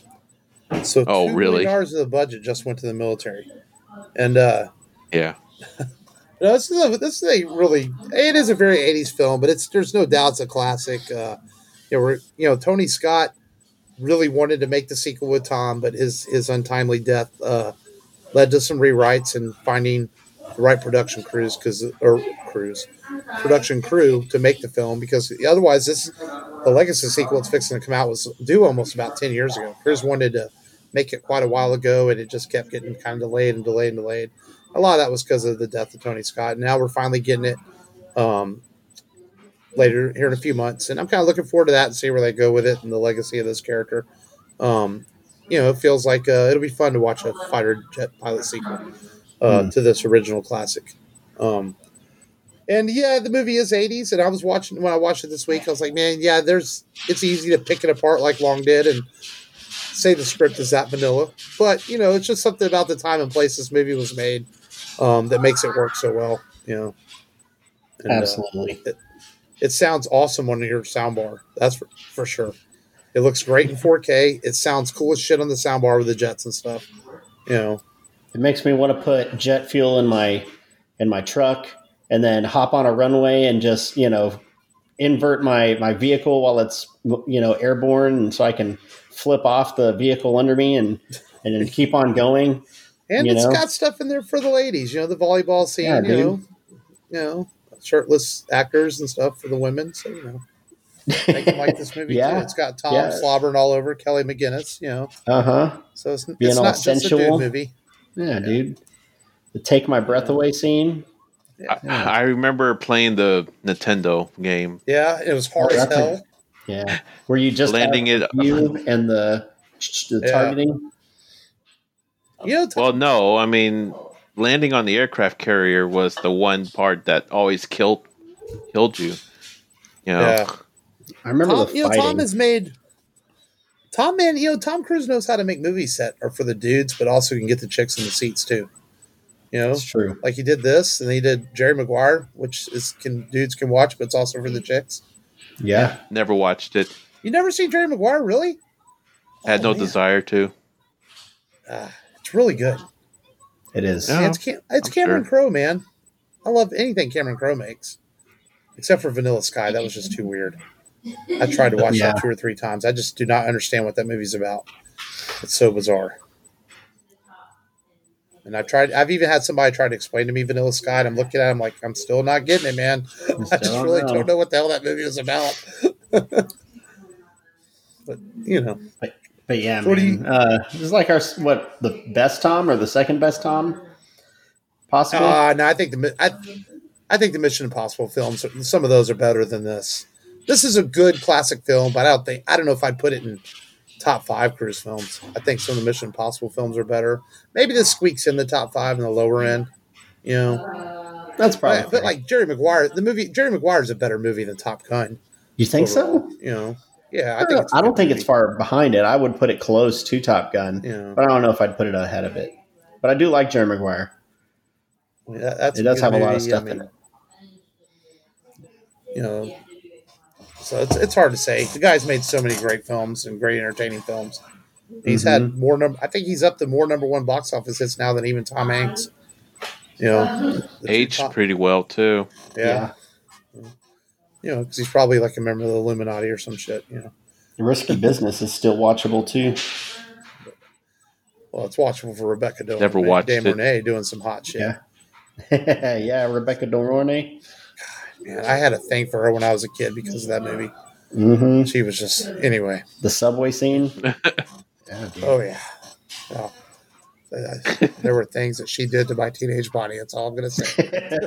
So Oh, two really? million dollars of the budget just went to the military, and uh, Yeah. you know, this is a, this is a really it is a very eighties film, but it's there's no doubt it's a classic. Uh, you know, we're, you know Tony Scott really wanted to make the sequel with Tom, but his his untimely death uh, led to some rewrites and finding the right production crews because or crews production crew to make the film because otherwise this the Legacy sequel that's fixing to come out was due almost about ten years ago. Cruise wanted to make it quite a while ago, and it just kept getting kind of delayed and delayed and delayed. A lot of that was because of the death of Tony Scott. And now we're finally getting it um, later here in a few months, and I'm kind of looking forward to that and see where they go with it and the legacy of this character. Um, you know, it feels like uh, it'll be fun to watch a fighter jet pilot sequel uh, Mm. to this original classic. Um, and yeah, the movie is eighties, and I was watching when I watched it this week. I was like, man, yeah, there's it's easy to pick it apart like Long did and say the script is that vanilla, but you know, it's just something about the time and place this movie was made um, that makes it work so well. You know, And, uh, Absolutely. it, it sounds awesome on your soundbar. That's for, for sure. It looks great in four K. It sounds cool as shit on the soundbar with the jets and stuff. You know, It makes me want to put jet fuel in my in my truck and then hop on a runway and just, you know, invert my my vehicle while it's you know airborne, and so I can flip off the vehicle under me and and then keep on going. And you it's know? got stuff in there for the ladies. You know, the volleyball scene. Yeah, you dude. know, you know, shirtless actors and stuff for the women. So you know, I can like this movie Yeah. too. It's got Tom Yeah. slobbering all over Kelly McGinnis. You know, Uh huh. so it's, Being it's all not just a sensual. dude movie. Yeah, dude. The take my breath away scene. I, I remember playing the Nintendo game. Yeah, it was hard Oh, as that's a- hell. Yeah, where you just Landing have it- the view and the the Yeah. targeting. You know, Tom, Well, no, I mean, landing on the aircraft carrier was the one part that always killed killed you. You know, yeah. I remember Tom, the you know, fighting. Tom has made Tom, man, you know, Tom Cruise knows how to make movies that are for the dudes, but also can get the chicks in the seats too. You know, That's true. like he did this, and he did Jerry Maguire, which is can dudes can watch, but it's also for the chicks. Yeah. never watched it. You never seen Jerry Maguire, really? Had Oh, no man. desire to. Ah, it's really good. It is. Yeah. Yeah, it's Cam- it's I'm Cameron sure. Crowe, man. I love anything Cameron Crowe makes, except for Vanilla Sky. That was just too weird. I tried to watch Yeah. that two or three times. I just do not understand what that movie's about. It's so bizarre. And I've tried. I've even had somebody try to explain to me Vanilla Sky, and I'm looking at it, I'm like, I'm still not getting it, man. I just don't really know. don't know what the hell that movie is about. But you know, But yeah, So what do man. you- uh, this is like our what the best Tom or the second best Tom, possibly. uh, no, I think the Mi- I, I think the Mission Impossible films, some of those are better than this. This is a good classic film, but I don't think I don't know if I'd put it in top five Cruise films. I think some of the Mission Impossible films are better. Maybe this squeaks in the top five in the lower end. You know, That's probably. but, but fair. like Jerry Maguire, the movie Jerry Maguire is a better movie than Top Gun. you think overall, so? You know, yeah, I, I think it's a I don't good think movie. it's far behind it. I would put it close to Top Gun, Yeah. but I don't know if I'd put it ahead of it. But I do like Jerry Maguire. Yeah, that's It does good have a lot of movie. stuff I in mean, it. You know, so it's it's hard to say. The guy's made so many great films and great entertaining films. He's had Mm-hmm. more number. I think he's up to more number one box office hits now than even Tom Hanks. You know, the two Aged top- pretty well too. yeah, you know, because he's probably like a member of the Illuminati or some shit. You know, Risky Business is still watchable too. well, it's watchable for Rebecca De Never watched it. DeMornay doing some hot shit. Yeah, yeah, Rebecca De Mornay. Man, I had a thing for her when I was a kid because of that movie. Mm-hmm. She was just anyway. The subway scene. Yeah, dude. Oh yeah. Well, uh, there were things that she did to my teenage body. That's all I'm gonna say.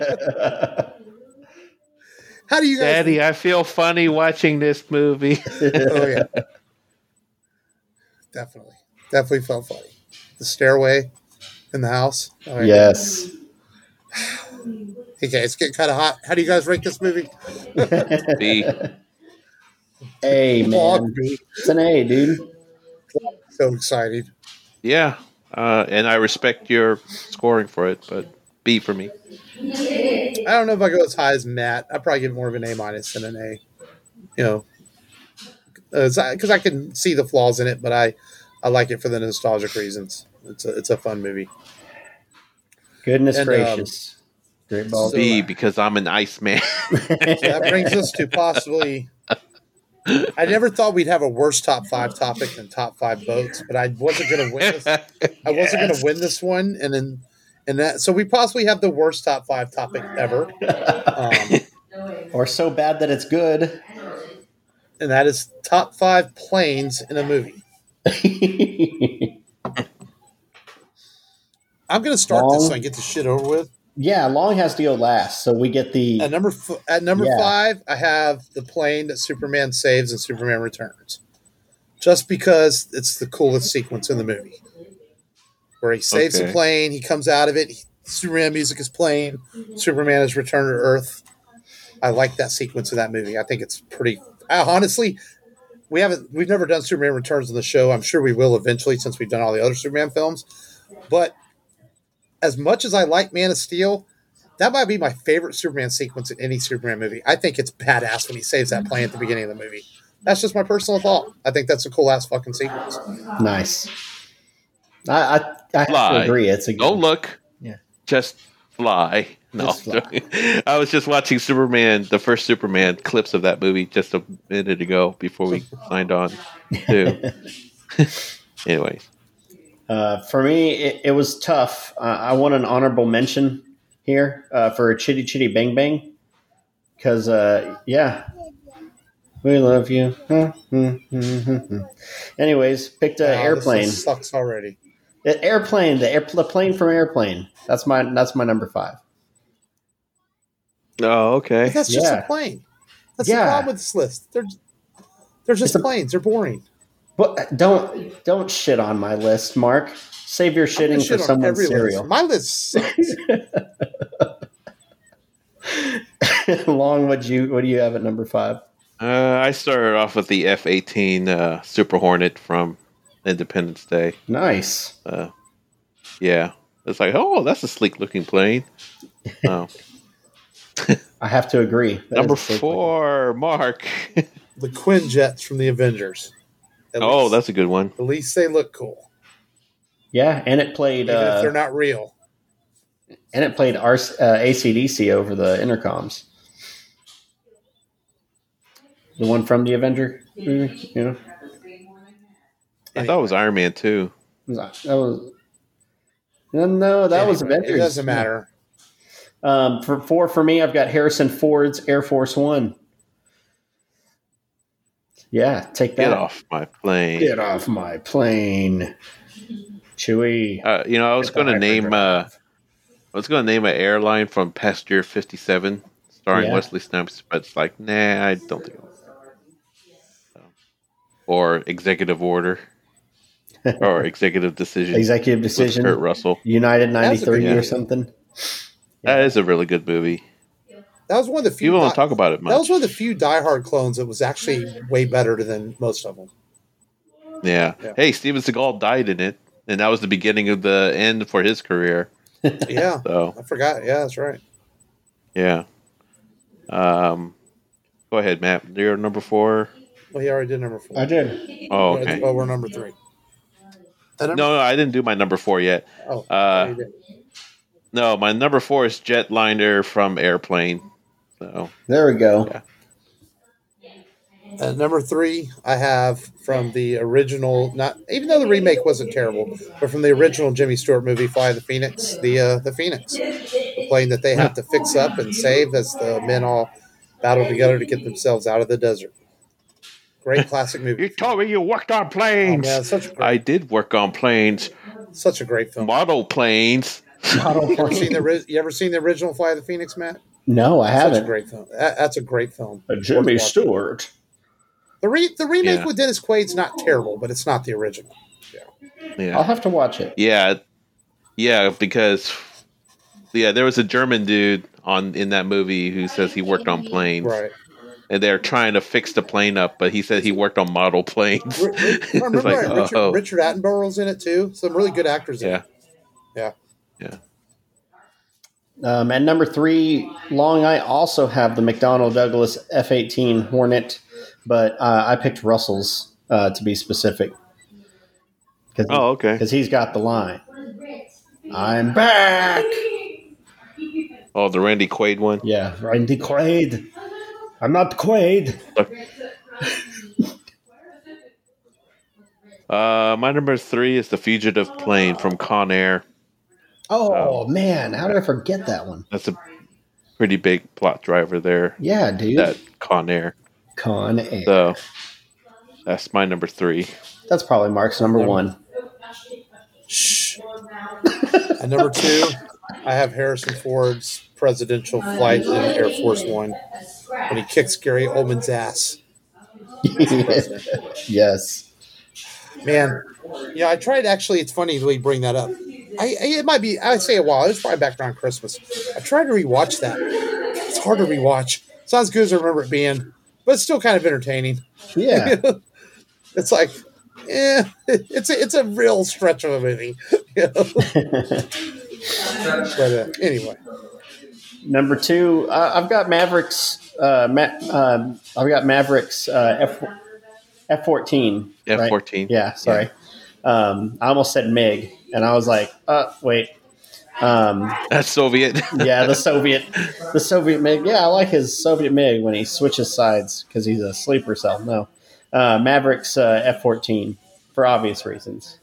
How do you guys? Daddy, I feel funny watching this movie. Oh yeah, definitely, definitely felt funny. The stairway in the house. Oh, yeah. Yes. Okay, it's getting kind of hot. How do you guys rate this movie? B. A, Log man. B. It's an A, dude. So excited. Yeah, uh, and I respect your scoring for it, but B for me. I don't know if I go as high as Matt. I probably give it more of an A minus than an A. You know, because I can see the flaws in it, but I, I like it for the nostalgic reasons. It's a it's a fun movie. Goodness And, um, gracious. Great ball. so- B because I'm an Iceman. So that brings us to possibly. I never thought we'd have a worse top five topic than top five boats, but I wasn't going to win this. I wasn't going to win this one, and then and that so we possibly have the worst top five topic ever, um, Or so bad that it's good. and that is top five planes in a movie. I'm going to start this Long. so I can get the shit over with. Yeah, Long has to go last, so we get the. At number f- at number Yeah. five, I have the plane that Superman saves and Superman Returns, just because it's the coolest sequence in the movie, where he saves the Okay. plane, he comes out of it, he, Superman music is playing, Superman is returned to Earth. I like that sequence of that movie. I think it's pretty. I, honestly, we haven't we've never done Superman Returns on the show. I'm sure we will eventually since we've done all the other Superman films, but. As much as I like Man of Steel, that might be my favorite Superman sequence in any Superman movie. I think it's badass when he saves that plane at the beginning of the movie. That's just my personal thought. I think that's a cool ass fucking sequence. Nice. I I, I have Fly. to agree. It's a good. Don't look. Yeah. Just fly. No, Just fly. I was just watching Superman, the first Superman clips of that movie just a minute ago before we signed on. Too. Anyways, Uh, for me, it, it was tough. Uh, I want an honorable mention here uh, for Chitty Chitty Bang Bang because, uh, yeah, we love you. Anyways, picked an Wow, Airplane. This sucks already. The Airplane, the, air, the plane from Airplane. That's my that's my number five. oh okay. But that's just Yeah. a plane. That's Yeah. the problem with this list. They're they're just It's a- planes. They're boring. But don't don't shit on my list, Mark. Save your I'm gonna shitting for shit on someone's every cereal. list. My list sucks. Long, what you what do you have at number five? Uh, I started off with the F eighteen uh, Super Hornet from Independence Day. Nice. Uh, yeah, it's like, oh, that's a sleek looking plane. Oh. I have to agree. That Number is a sick four, Mark. The Quinjets from the Avengers. At oh, least, that's a good one. at least they look cool, Yeah, and it played even if uh, they're not real. and it played R- uh, A C D C over the intercoms. The one from the Avenger movie, you know. I thought it was Iron Man too. Was that that was no, no, that was Anyway, Avengers. It doesn't matter. Um, for four for me, I've got Harrison Ford's Air Force One. Yeah, take that. Get off my plane. Get off my plane, Chewie. Uh, you know, I was Get the going to name. Uh, hyperdrive. I was going to name an airline from Passenger fifty-seven, starring Yeah. Wesley Snipes, but it's like, nah, I don't think. So. Or Executive Order, or Executive Decision. Executive with Decision. Kurt Russell. United ninety-three good- or something. That is a really good movie. That was one of the few. People don't di- talk about it much. That was one of the few Die Hard clones that was actually way better than most of them. Yeah. Yeah. Hey, Steven Seagal died in it, and that was the beginning of the end for his career. Yeah, So I forgot. Yeah, that's right. yeah. Um, go ahead, Matt. You're number four. Well, he already did number four. I did. Oh, okay. Well, we're number three. That number- No, no, I didn't do my number four yet. Oh, Uh, you did. No, my number four is Jetliner from Airplane. So There we go. Yeah. At number three, I have from the original. Not even though the remake wasn't terrible, but from the original Jimmy Stewart movie, Fly the Phoenix, the uh, the Phoenix, the plane that they have to fix up and save as the men all battle together to get themselves out of the desert. Great classic movie. you told me you worked on Oh, planes. man, such a great, I did work on planes, such a great film. model planes. Model You ever seen plane. the ori- you ever seen the original Fly the Phoenix, Matt? No, I Such a haven't. great film. That- that's a great film. Uh, Jimmy Worth watching. Stewart. The re- the remake Yeah. with Dennis Quaid's not terrible, but it's not the original. I'll Yeah, have to watch it. yeah, yeah. Because yeah, there was a German dude on in that movie who says he worked on planes, Right. and they're trying to fix the plane up, but he said he worked on model planes. Ri- Ri- It's remember like, right, Richard, oh. Richard Attenborough's in it too. Some really good actors in Yeah. it. Yeah. Yeah. Um, at number three, Long, I also have the McDonnell Douglas F eighteen Hornet, but uh, I picked Russell's uh, to be specific. Because Oh, okay. he's got the line. I'm back. Oh, the Randy Quaid one. Yeah, Randy Quaid. I'm not Quaid. Uh, my number three is the Fugitive Plane from Con Air. Oh, man. How did I forget that one? That's a pretty big plot driver there. Yeah, dude. That Con Air. Con Air. So that's my number three. That's probably Mark's number one. Shh. At number two, I have Harrison Ford's presidential flight in Air Force One when he kicks Gary Oldman's ass. Yes. Man, yeah, I tried actually. It's funny the way you bring that up. I, I it might be. I'd say a while. It was probably back around Christmas. I tried to rewatch that. It's hard to rewatch. It's not as good as I remember it being, but it's still kind of entertaining. Yeah. It's like, yeah, it's a, it's a real stretch of a movie. You know? But uh, anyway, Number two, uh, I've got Mavericks. Uh, Ma- um, I've got Mavericks uh, F F fourteen. F fourteen. Yeah, sorry. Um, I almost said Mig, and I was like, uh, wait. Um, That's Soviet. yeah, the Soviet, the Soviet MiG. Yeah, I like his Soviet MiG when he switches sides because he's a sleeper cell. No, uh, Maverick's uh, F fourteen for obvious reasons.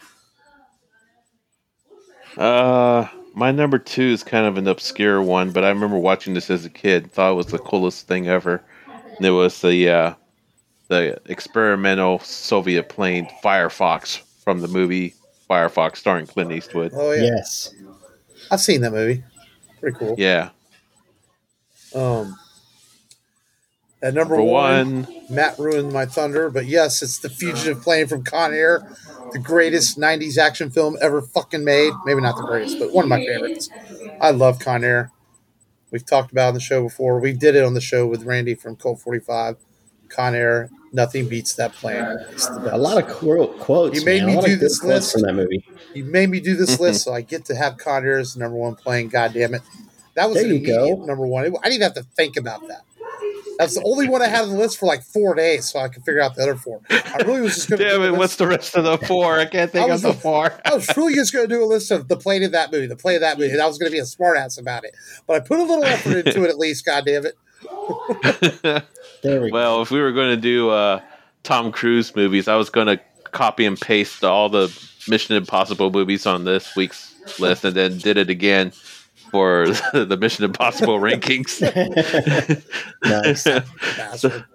Uh, my number two is kind of an obscure one, but I remember watching this as a kid. Thought it was the coolest thing ever. And it was the uh, the experimental Soviet plane Firefox from the movie Firefox, starring Clint Eastwood. Oh yeah, Yes. I've seen that movie. Pretty cool. Yeah. Um, at number For one, one, Matt ruined my thunder, but yes, it's the fugitive plane from Con Air, the greatest nineties action film ever fucking made. Maybe not the greatest, but one of my favorites. I love Con Air. We've talked about it on the show before. We did it on the show with Randy from Colt forty-five. Con Air, nothing beats that plane. It's the best. A lot of qu- quotes. You made man. me a lot do of good this quotes list. from that movie. You made me do this list, so I get to have Con Air as the number one plane. God damn it. That was There an you immediate go. number one. I didn't even have to think about that. That's the only one I had on the list for like four days, so I could figure out the other four. I really was just going to damn it, what's the rest of the four? I can't think I of was- the four. I was really just going to do a list of the plane of that movie, the plane of that movie, and I was going to be a smartass about it. But I put a little effort into it at least, God damn it. There we go. Well, if we were going to do uh, Tom Cruise movies, I was going to copy and paste all the Mission Impossible movies on this week's list and then did it again for the Mission Impossible rankings. Nice. Bastard.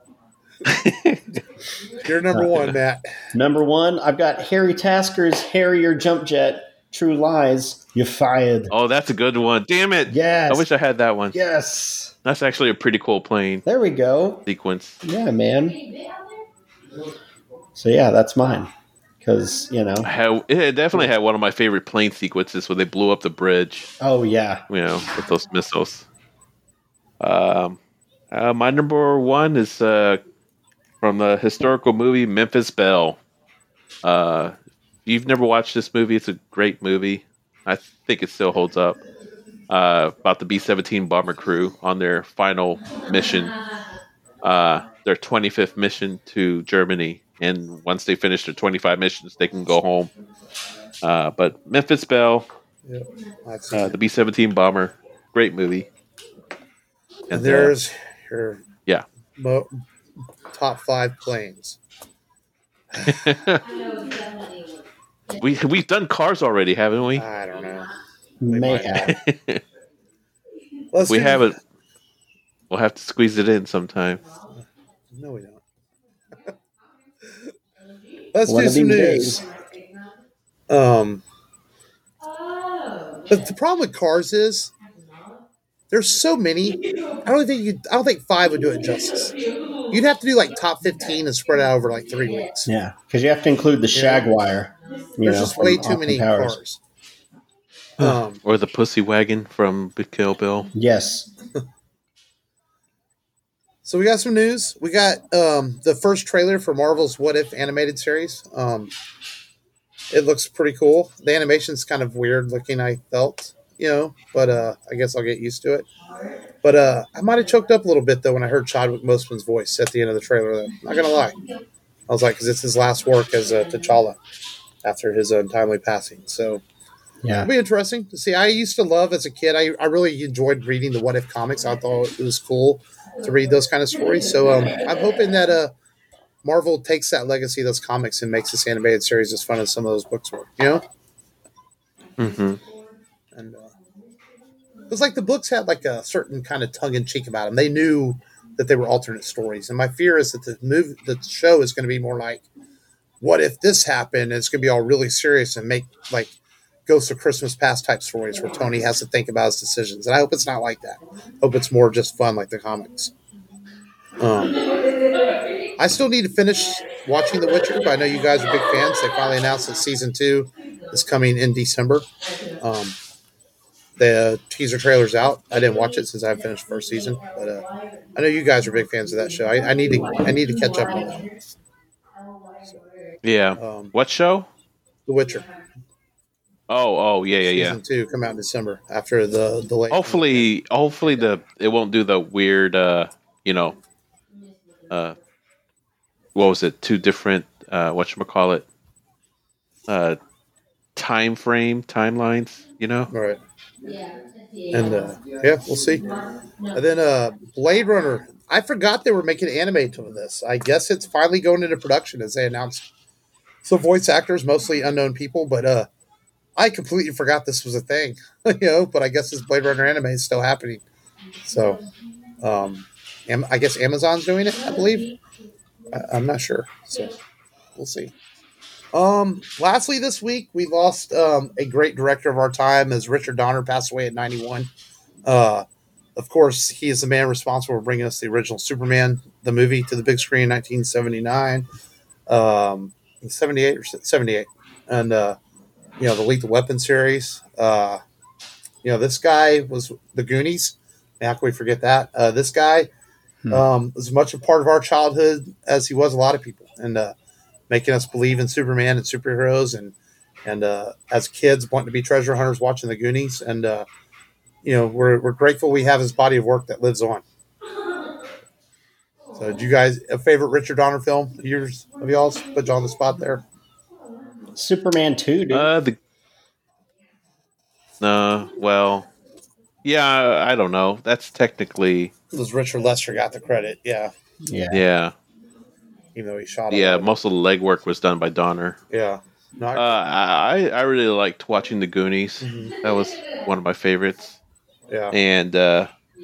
You're number one, Matt. Number one, I've got Harry Tasker's Harrier Jump Jet. True Lies. You're fired. Oh, that's a good one. Damn it. Yes. I wish I had that one. Yes. That's actually a pretty cool plane There we go. sequence. Yeah, man. So yeah, that's mine. Because you know. Had, it definitely had one of my favorite plane sequences where they blew up the bridge, Oh yeah. you know, with those missiles. Um, uh, my number one is uh, from the historical movie Memphis Belle. Uh, if you've never watched this movie, it's a great movie. I think it still holds up. Uh, about the B seventeen bomber crew on their final mission, uh, their twenty-fifth mission to Germany. And once they finish their twenty-five missions, they can go home. Uh, but Memphis Belle, Yep. I've seen uh, it. the B seventeen bomber, great movie. And And uh, there's your yeah. mo- top five planes. we we've done cars already, haven't we? I don't know. May might. have. Let's we do- haven't. We'll have to squeeze it in sometime. No, we don't. Let's One do of some these news. days. Um, but the problem with cars is there's so many. I don't think you. I don't think five would do it justice. You'd have to do like top fifteen and spread out over like three weeks. Yeah, because you have to include the Yeah. Shagwire. You There's know, just from way too Austin many Powers. cars. Um, Or the pussy wagon from Big Kill Bill. Yes. so we got some news. We got um, the first trailer for Marvel's What If animated series. Um, it looks pretty cool. The animation's kind of weird looking, I felt, you know, but uh, I guess I'll get used to it. But uh, I might have choked up a little bit, though, when I heard Chadwick Boseman's voice at the end of the trailer, though. Not going to lie. I was like, because it's his last work as uh, T'Challa after his untimely passing. So Yeah. it'll be interesting to see. I used to love, as a kid, I, I really enjoyed reading the What If comics. I thought it was cool to read those kind of stories. So um, I'm hoping that uh, Marvel takes that legacy of those comics and makes this animated series as fun as some of those books were, you know? Mm-hmm. And uh, it was like the books had like a certain kind of tongue in cheek about them. They knew that they were alternate stories. And my fear is that the movie, the show is going to be more like, what if this happened? And it's going to be all really serious and make like Ghost of Christmas Past type stories where Tony has to think about his decisions. And I hope it's not like that. I hope it's more just fun like the comics. Um, I still need to finish watching The Witcher, but I know you guys are big fans. They finally announced that season two is coming in December. Um, the teaser trailer's out. I didn't watch it since I haven't finished the first season, but uh, I know you guys are big fans of that show. I, I need to I need to catch up on that. Yeah. Um, What show? The Witcher Oh, oh, yeah, yeah, yeah. season two come out in December after the delay. Hopefully, hopefully the it won't do the weird, uh, you know, uh, what was it? Two different, uh, whatchamacallit, uh, time frame timelines. You know, All right. And uh, yeah, we'll see. And then uh, Blade Runner. I forgot they were making anime to this. I guess it's finally going into production as they announced. So voice actors, mostly unknown people, but uh, I completely forgot this was a thing. you know, but I guess this Blade Runner anime is still happening. So um, Am- I guess Amazon's doing it, I believe. I- I'm not sure. So we'll see. Um, lastly, this week we lost um, a great director of our time as Richard Donner passed away at ninety-one. Uh, of course, he is the man responsible for bringing us the original Superman, the movie, to the big screen in nineteen seventy-nine, um, seventy-eight or seventy-eight, and uh, you know the Lethal Weapon series. Uh, you know this guy was the Goonies. How can we forget that? Uh, this guy Hmm. um, was as much a part of our childhood as he was a lot of people, and uh, making us believe in Superman and superheroes, and and uh, as kids wanting to be treasure hunters, watching the Goonies, and uh, you know we're we're grateful we have his body of work that lives on. So, do you guys a favorite Richard Donner film? Yours of y'all's? Put you on the spot there. Superman two, dude. Uh, the uh, well, yeah, I, I don't know. That's technically, It was Richard Lester got the credit, yeah, yeah. yeah, even though he shot. a yeah. lot. Most of the legwork was done by Donner. yeah. No, Uh, I- I I really liked watching the Goonies. Mhm. That was one of my favorites. yeah. And uh,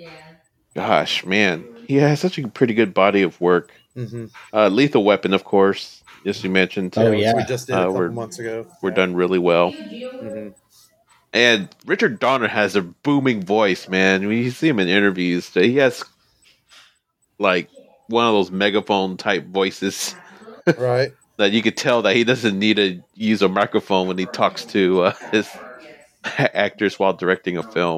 gosh, man, he has such a pretty good body of work. Mm-hmm. Uh, Lethal Weapon, of course, as you mentioned, Oh, which yeah. we just did a Uh, couple we're- months ago. were Yeah. done really well. Mhm. And Richard Donner has a booming voice, man. When you see him in interviews, he has like one of those megaphone type voices Right. that you could tell that he doesn't need to use a microphone when he talks to uh, his actors while directing a film.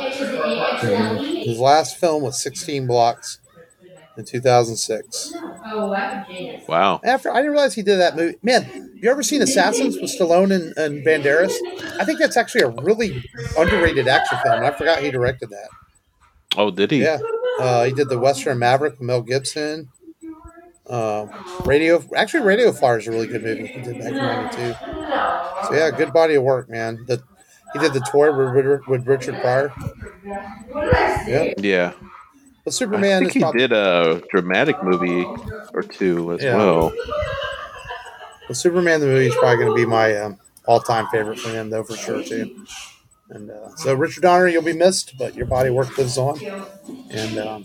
His last film was sixteen Blocks in two thousand six. Wow. After I didn't realize he did that movie. Man, you ever seen Assassins with Stallone and, and Banderas? I think that's actually a really underrated action film. And I forgot he directed that. Oh, did he? Yeah, uh, he did the Western Maverick with Mel Gibson. Um, Radio, actually, Radio Flyer is a really good movie. He did back in ninety-two. So yeah, good body of work, man. The, he did the toy with, with Richard Pryor. Yeah, Yeah. but I Superman think is he probably did a dramatic movie or two as Yeah. well. the Superman the movie is probably going to be my um, all-time favorite for him, though, for sure too. And uh, so, Richard Donner, you'll be missed, but your body of work lives on. And um,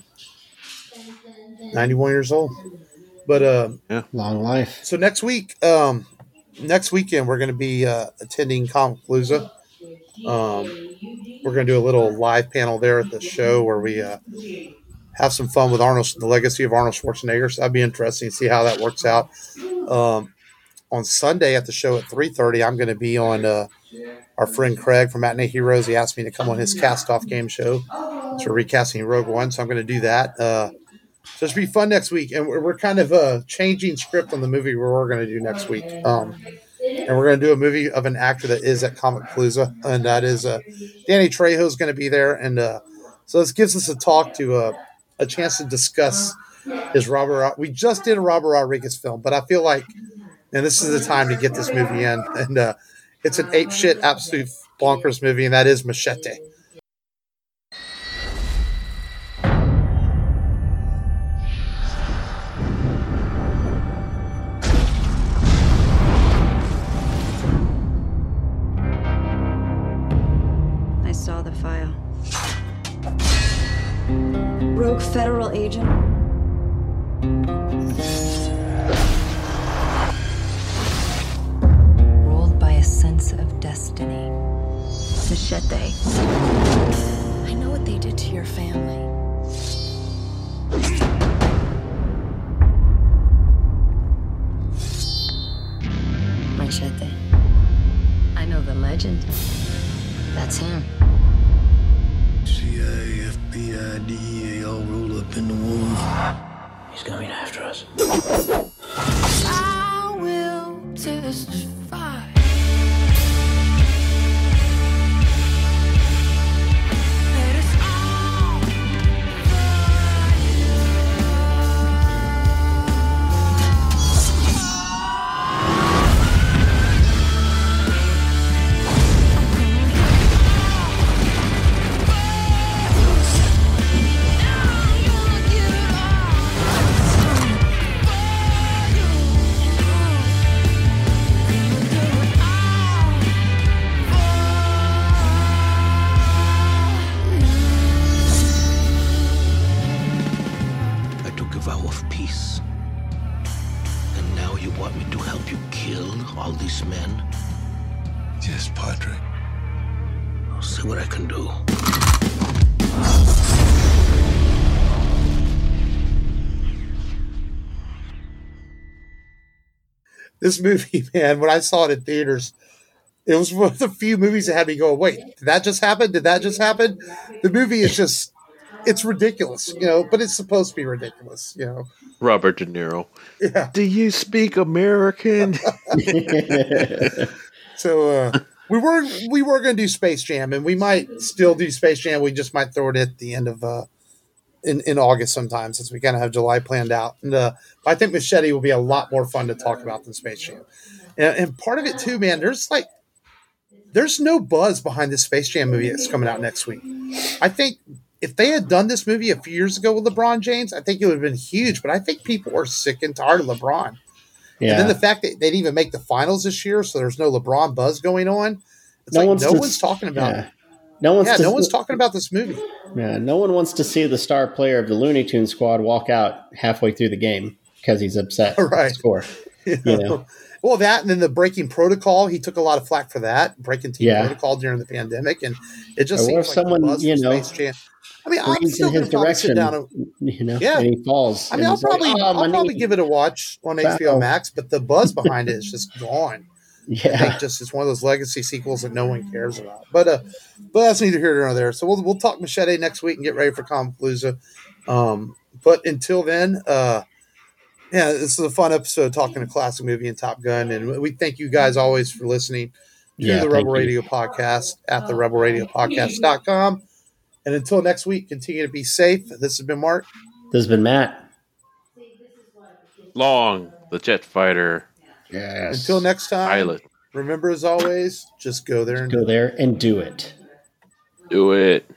ninety-one years old. But uh, Long life. so next week, um, next weekend, we're going to be uh, attending Comicpalooza. Um, we're going to do a little live panel there at the show where we uh, have some fun with Arnold, the legacy of Arnold Schwarzenegger. So that'd be interesting to see how that works out. Um, on Sunday at the show at three thirty, I'm going to be on uh, our friend Craig from Matinee Heroes. He asked me to come on his cast-off game show. So we're recasting Rogue One, so I'm going to do that. Uh, so it should be fun next week. And we're, we're kind of uh, changing script on the movie where we're going to do next week. Um, and we're going to do a movie of an actor that is at Comicpalooza, and that is uh, Danny Trejo is going to be there. And uh, so this gives us a talk to uh, a chance to discuss his Robert. We just did a Robert Rodriguez film, but I feel like, and this is the time to get this movie in. And uh, it's an ape shit, absolute bonkers movie, and that is Machete. I saw the file. Rogue federal agent. Ruled by a sense of destiny. Machete. I know what they did to your family. Machete. I know the legend. That's him. C I A, F B I, D E A all rolled up in the one. He's coming after us. I will testify. That it's all for you. of peace. And now you want me to help you kill all these men? Yes, Padre. I'll see what I can do. This movie, man, when I saw it in theaters, it was one of the few movies that had me go, wait, did that just happen? Did that just happen? The movie is just, it's ridiculous, you know, but it's supposed to be ridiculous, you know. Robert De Niro. Yeah. Do you speak American? So uh, we were we were going to do Space Jam, and we might still do Space Jam. We just might throw it at the end of uh, in in August sometime, since we kind of have July planned out. And uh, I think Machete will be a lot more fun to talk about than Space Jam. And, and part of it too, man. There's like there's no buzz behind this Space Jam movie that's coming out next week. I think if they had done this movie a few years ago with LeBron James, I think it would have been huge. But I think people are sick and tired of LeBron. Yeah. And then the fact that they didn't even make the finals this year, so there's no LeBron buzz going on. It's No like one's no to- one's talking about yeah. it. No one's Yeah, to, no one's talking about this movie. Yeah, no one wants to see the star player of the Looney Tunes squad walk out halfway through the game because he's upset with the Right. score. You You know? know? Well, that and then the breaking protocol, he took a lot of flack for that, breaking team Yeah. protocol during the pandemic, and it just Or what seems if like someone, the buzz you for know, Space Jam. I mean, I'm leans still in going his to probably sit direction, down and you know, Yeah. and he falls. I mean, and I'll he's like, probably "Oh, my I'll probably knee." give it a watch on H B O Wow. Max, but the buzz behind it is just gone. I Yeah, think just it's one of those legacy sequels that no one cares about. But uh, but that's neither here nor there. So we'll we'll talk Machete next week and get ready for Comicpalooza. Um, but until then, uh, yeah, this is a fun episode talking a classic movie and Top Gun, and we thank you guys always for listening to Yeah, the thank Rebel you. Radio Podcast at the rebel radio podcast dot com. And until next week, continue to be safe. This has been Mark. this has been Matt. Long, the jet fighter Yes. Until next time, pilot. remember as always, just go there and Go there and do it. Do it.